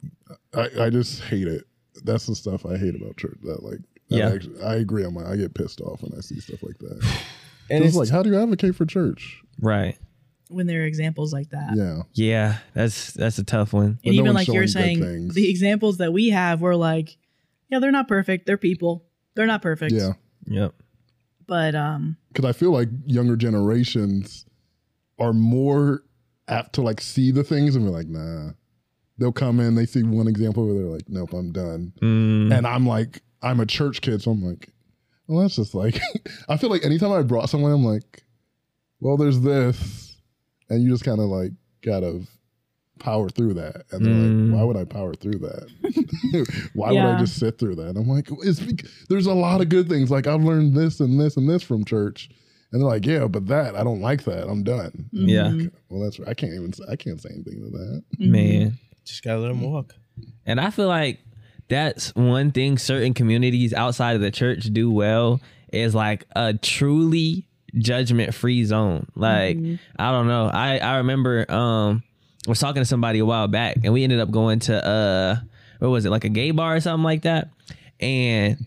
[SPEAKER 5] I just hate it. That's the stuff I hate about church. That like,
[SPEAKER 7] Yeah.
[SPEAKER 5] I agree. I get pissed off when I see stuff like that.
[SPEAKER 6] and
[SPEAKER 5] It's like, how do you advocate for church?
[SPEAKER 7] Right.
[SPEAKER 4] When there are examples like that.
[SPEAKER 5] Yeah,
[SPEAKER 7] Yeah. That's a tough one.
[SPEAKER 4] And
[SPEAKER 5] But no
[SPEAKER 4] even
[SPEAKER 5] one's
[SPEAKER 4] like you're
[SPEAKER 5] showing good
[SPEAKER 4] saying,
[SPEAKER 5] things.
[SPEAKER 4] the examples that we have were like, yeah, they're not perfect. They're people. They're not perfect.
[SPEAKER 5] yeah.
[SPEAKER 7] Yep.
[SPEAKER 4] But
[SPEAKER 5] Because I feel like younger generations are more apt to like see the things and be like, nah. They'll come in, they see one example where they're like, nope, I'm done. And I'm like, I'm a church kid, so I'm like, well, that's just like, I feel like anytime I brought someone, I'm like, well, there's this, and you just kind of like gotta power through that. And they're like, why would I power through that? Why would I
[SPEAKER 4] Yeah.
[SPEAKER 5] just sit through that? And I'm like, there's a lot of good things. Like I've learned this and this and this from church. And they're like, yeah, but I don't like that. I'm done.
[SPEAKER 7] Yeah.
[SPEAKER 5] Well, that's right. I can't say anything to that.
[SPEAKER 7] Man.
[SPEAKER 6] just gotta let them walk.
[SPEAKER 7] And I feel like that's one thing certain communities outside of the church do well is like a truly judgment-free zone. Like, I don't know. I remember I was talking to somebody a while back and we ended up going to what was it, like a gay bar or something like that? And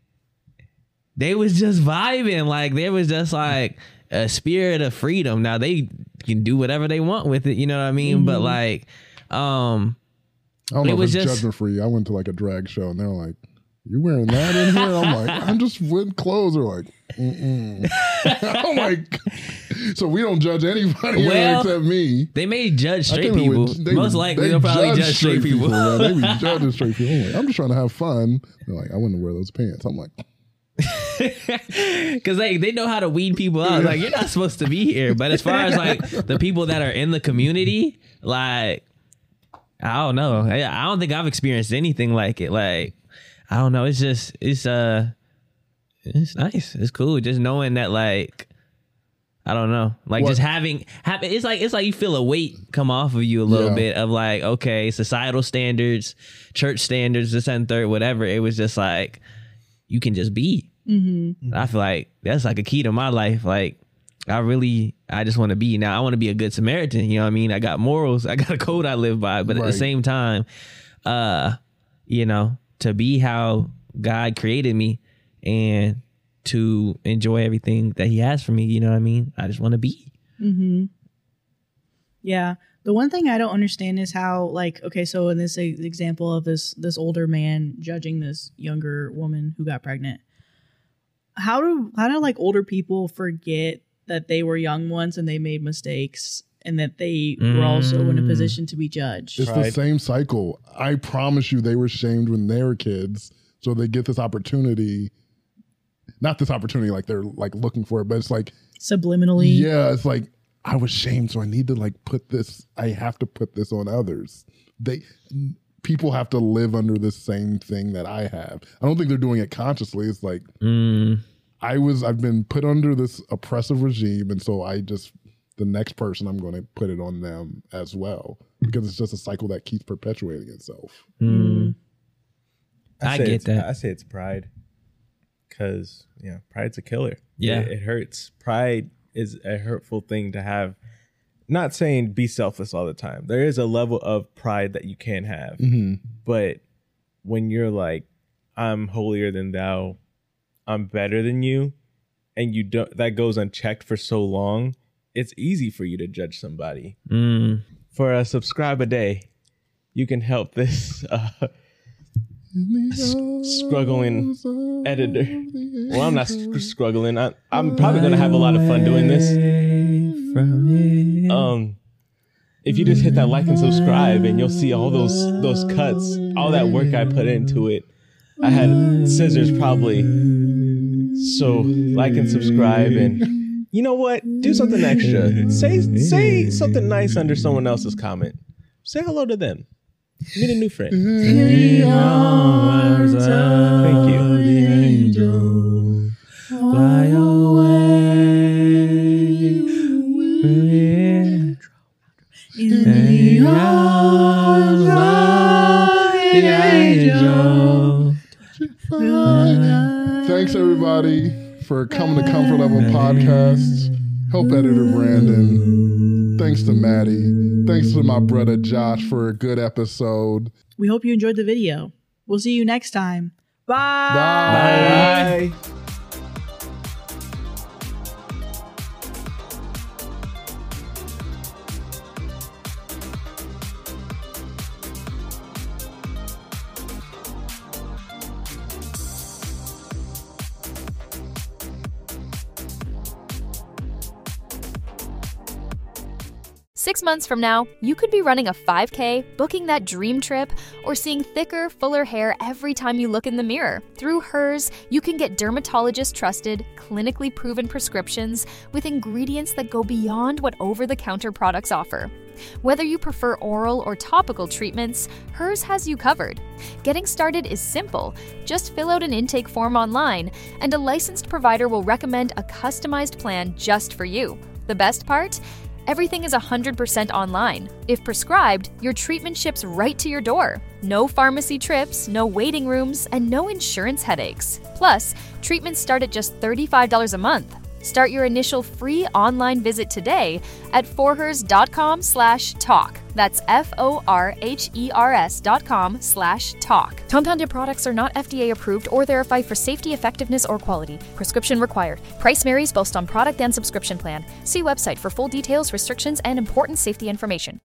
[SPEAKER 7] they was just vibing. Like there was just like a spirit of freedom. Now they can do whatever they want with it, you know what I mean? But like
[SPEAKER 5] I don't know
[SPEAKER 7] It
[SPEAKER 5] if
[SPEAKER 7] was
[SPEAKER 5] it's
[SPEAKER 7] just-
[SPEAKER 5] judgment free. I went to like a drag show and they're like, you wearing that in here? I'm like, I'm just with clothes. They're like, I'm like, so we don't judge anybody
[SPEAKER 7] Well,
[SPEAKER 5] except me.
[SPEAKER 7] they may judge
[SPEAKER 5] I
[SPEAKER 7] straight
[SPEAKER 5] can't even-
[SPEAKER 7] people. Most likely they'll probably judge straight people.
[SPEAKER 5] Man. They be judging straight people. I'm like, I'm just trying to have fun. They're like, I wouldn't wear those pants. I'm like,
[SPEAKER 7] Because they know how to weed people out. Like, you're not supposed to be here. But as far as like the people that are in the community, like, I don't know. I don't think I've experienced anything like it. Like, I don't know. It's just, it's nice. It's cool. Just knowing that, like, I don't know. Like,
[SPEAKER 5] What?
[SPEAKER 7] just having it's like you feel a weight come off of you a little
[SPEAKER 5] Yeah.
[SPEAKER 7] bit of like, okay, societal standards, church standards, this and third, whatever. It was just like, you can just be. I feel like that's like a key to my life. Like, I just want to be. Now I want to be a good Samaritan. You know what I mean? I got morals. I got a code I live by. But at the
[SPEAKER 5] Right.
[SPEAKER 7] same time, you know, to be how God created me and to enjoy everything that he has for me. You know what I mean? I just want to be.
[SPEAKER 4] Yeah. The one thing I don't understand is how, like, okay, so in this example of this older man judging this younger woman who got pregnant, how do like older people forget that they were young once and they made mistakes and that they were also in a position to be judged?
[SPEAKER 5] it's the same cycle. I promise you they were shamed when they were kids. So they get this opportunity. Not this opportunity like they're like looking for it, but it's like,
[SPEAKER 4] Subliminally.
[SPEAKER 5] yeah, it's like, I was shamed, so I need to like I have to put this on others. People have to live under the same thing that I have. I don't think they're doing it consciously. It's like, I've been put under this oppressive regime, and so the next person, I'm going to put it on them as well, because it's just a cycle that keeps perpetuating itself.
[SPEAKER 7] I get that.
[SPEAKER 6] I say it's pride, because pride's a killer.
[SPEAKER 7] Yeah,
[SPEAKER 6] it hurts. Pride is a hurtful thing to have. Not saying be selfless all the time. There is a level of pride that you can have, but when you're like, I'm holier than thou, I'm better than you, and you don't, that goes unchecked for so long, it's easy for you to judge somebody. For a subscribe a day, you can help this struggling editor. Well, I'm not struggling. I'm probably going to have a lot of fun doing this. If you just hit that like and subscribe, and you'll see all those cuts, all that work I put into it. I had scissors probably. So like and subscribe, and you know what? Do something extra. Say something nice under someone else's comment. Say hello to them. Meet a new friend. Thank you.
[SPEAKER 7] Fly away. In the arms of the angel.
[SPEAKER 5] Thanks everybody for coming to Comfort Level Podcast. Help editor Brandon. Thanks to Maddie. Thanks to my brother Josh for a good episode.
[SPEAKER 4] We hope you enjoyed the video. We'll see you next time. Bye.
[SPEAKER 6] Bye.
[SPEAKER 10] Six months from now, you could be running a 5K, booking that dream trip, or seeing thicker, fuller hair every time you look in the mirror. Through Hers, you can get dermatologist-trusted, clinically proven prescriptions with ingredients that go beyond what over-the-counter products offer. Whether you prefer oral or topical treatments, Hers has you covered. Getting started is simple. Just fill out an intake form online, and a licensed provider will recommend a customized plan just for you. The best part? Everything is 100% online. If prescribed, your treatment ships right to your door. No pharmacy trips, no waiting rooms, and no insurance headaches. Plus, treatments start at just $35 a month. Start your initial free online visit today at forhers.com/talk. That's FORHERS.com/talk. Compounded products are not FDA approved or verified for safety, effectiveness, or quality. Prescription required. Price varies based on product and subscription plan. See website for full details, restrictions, and important safety information.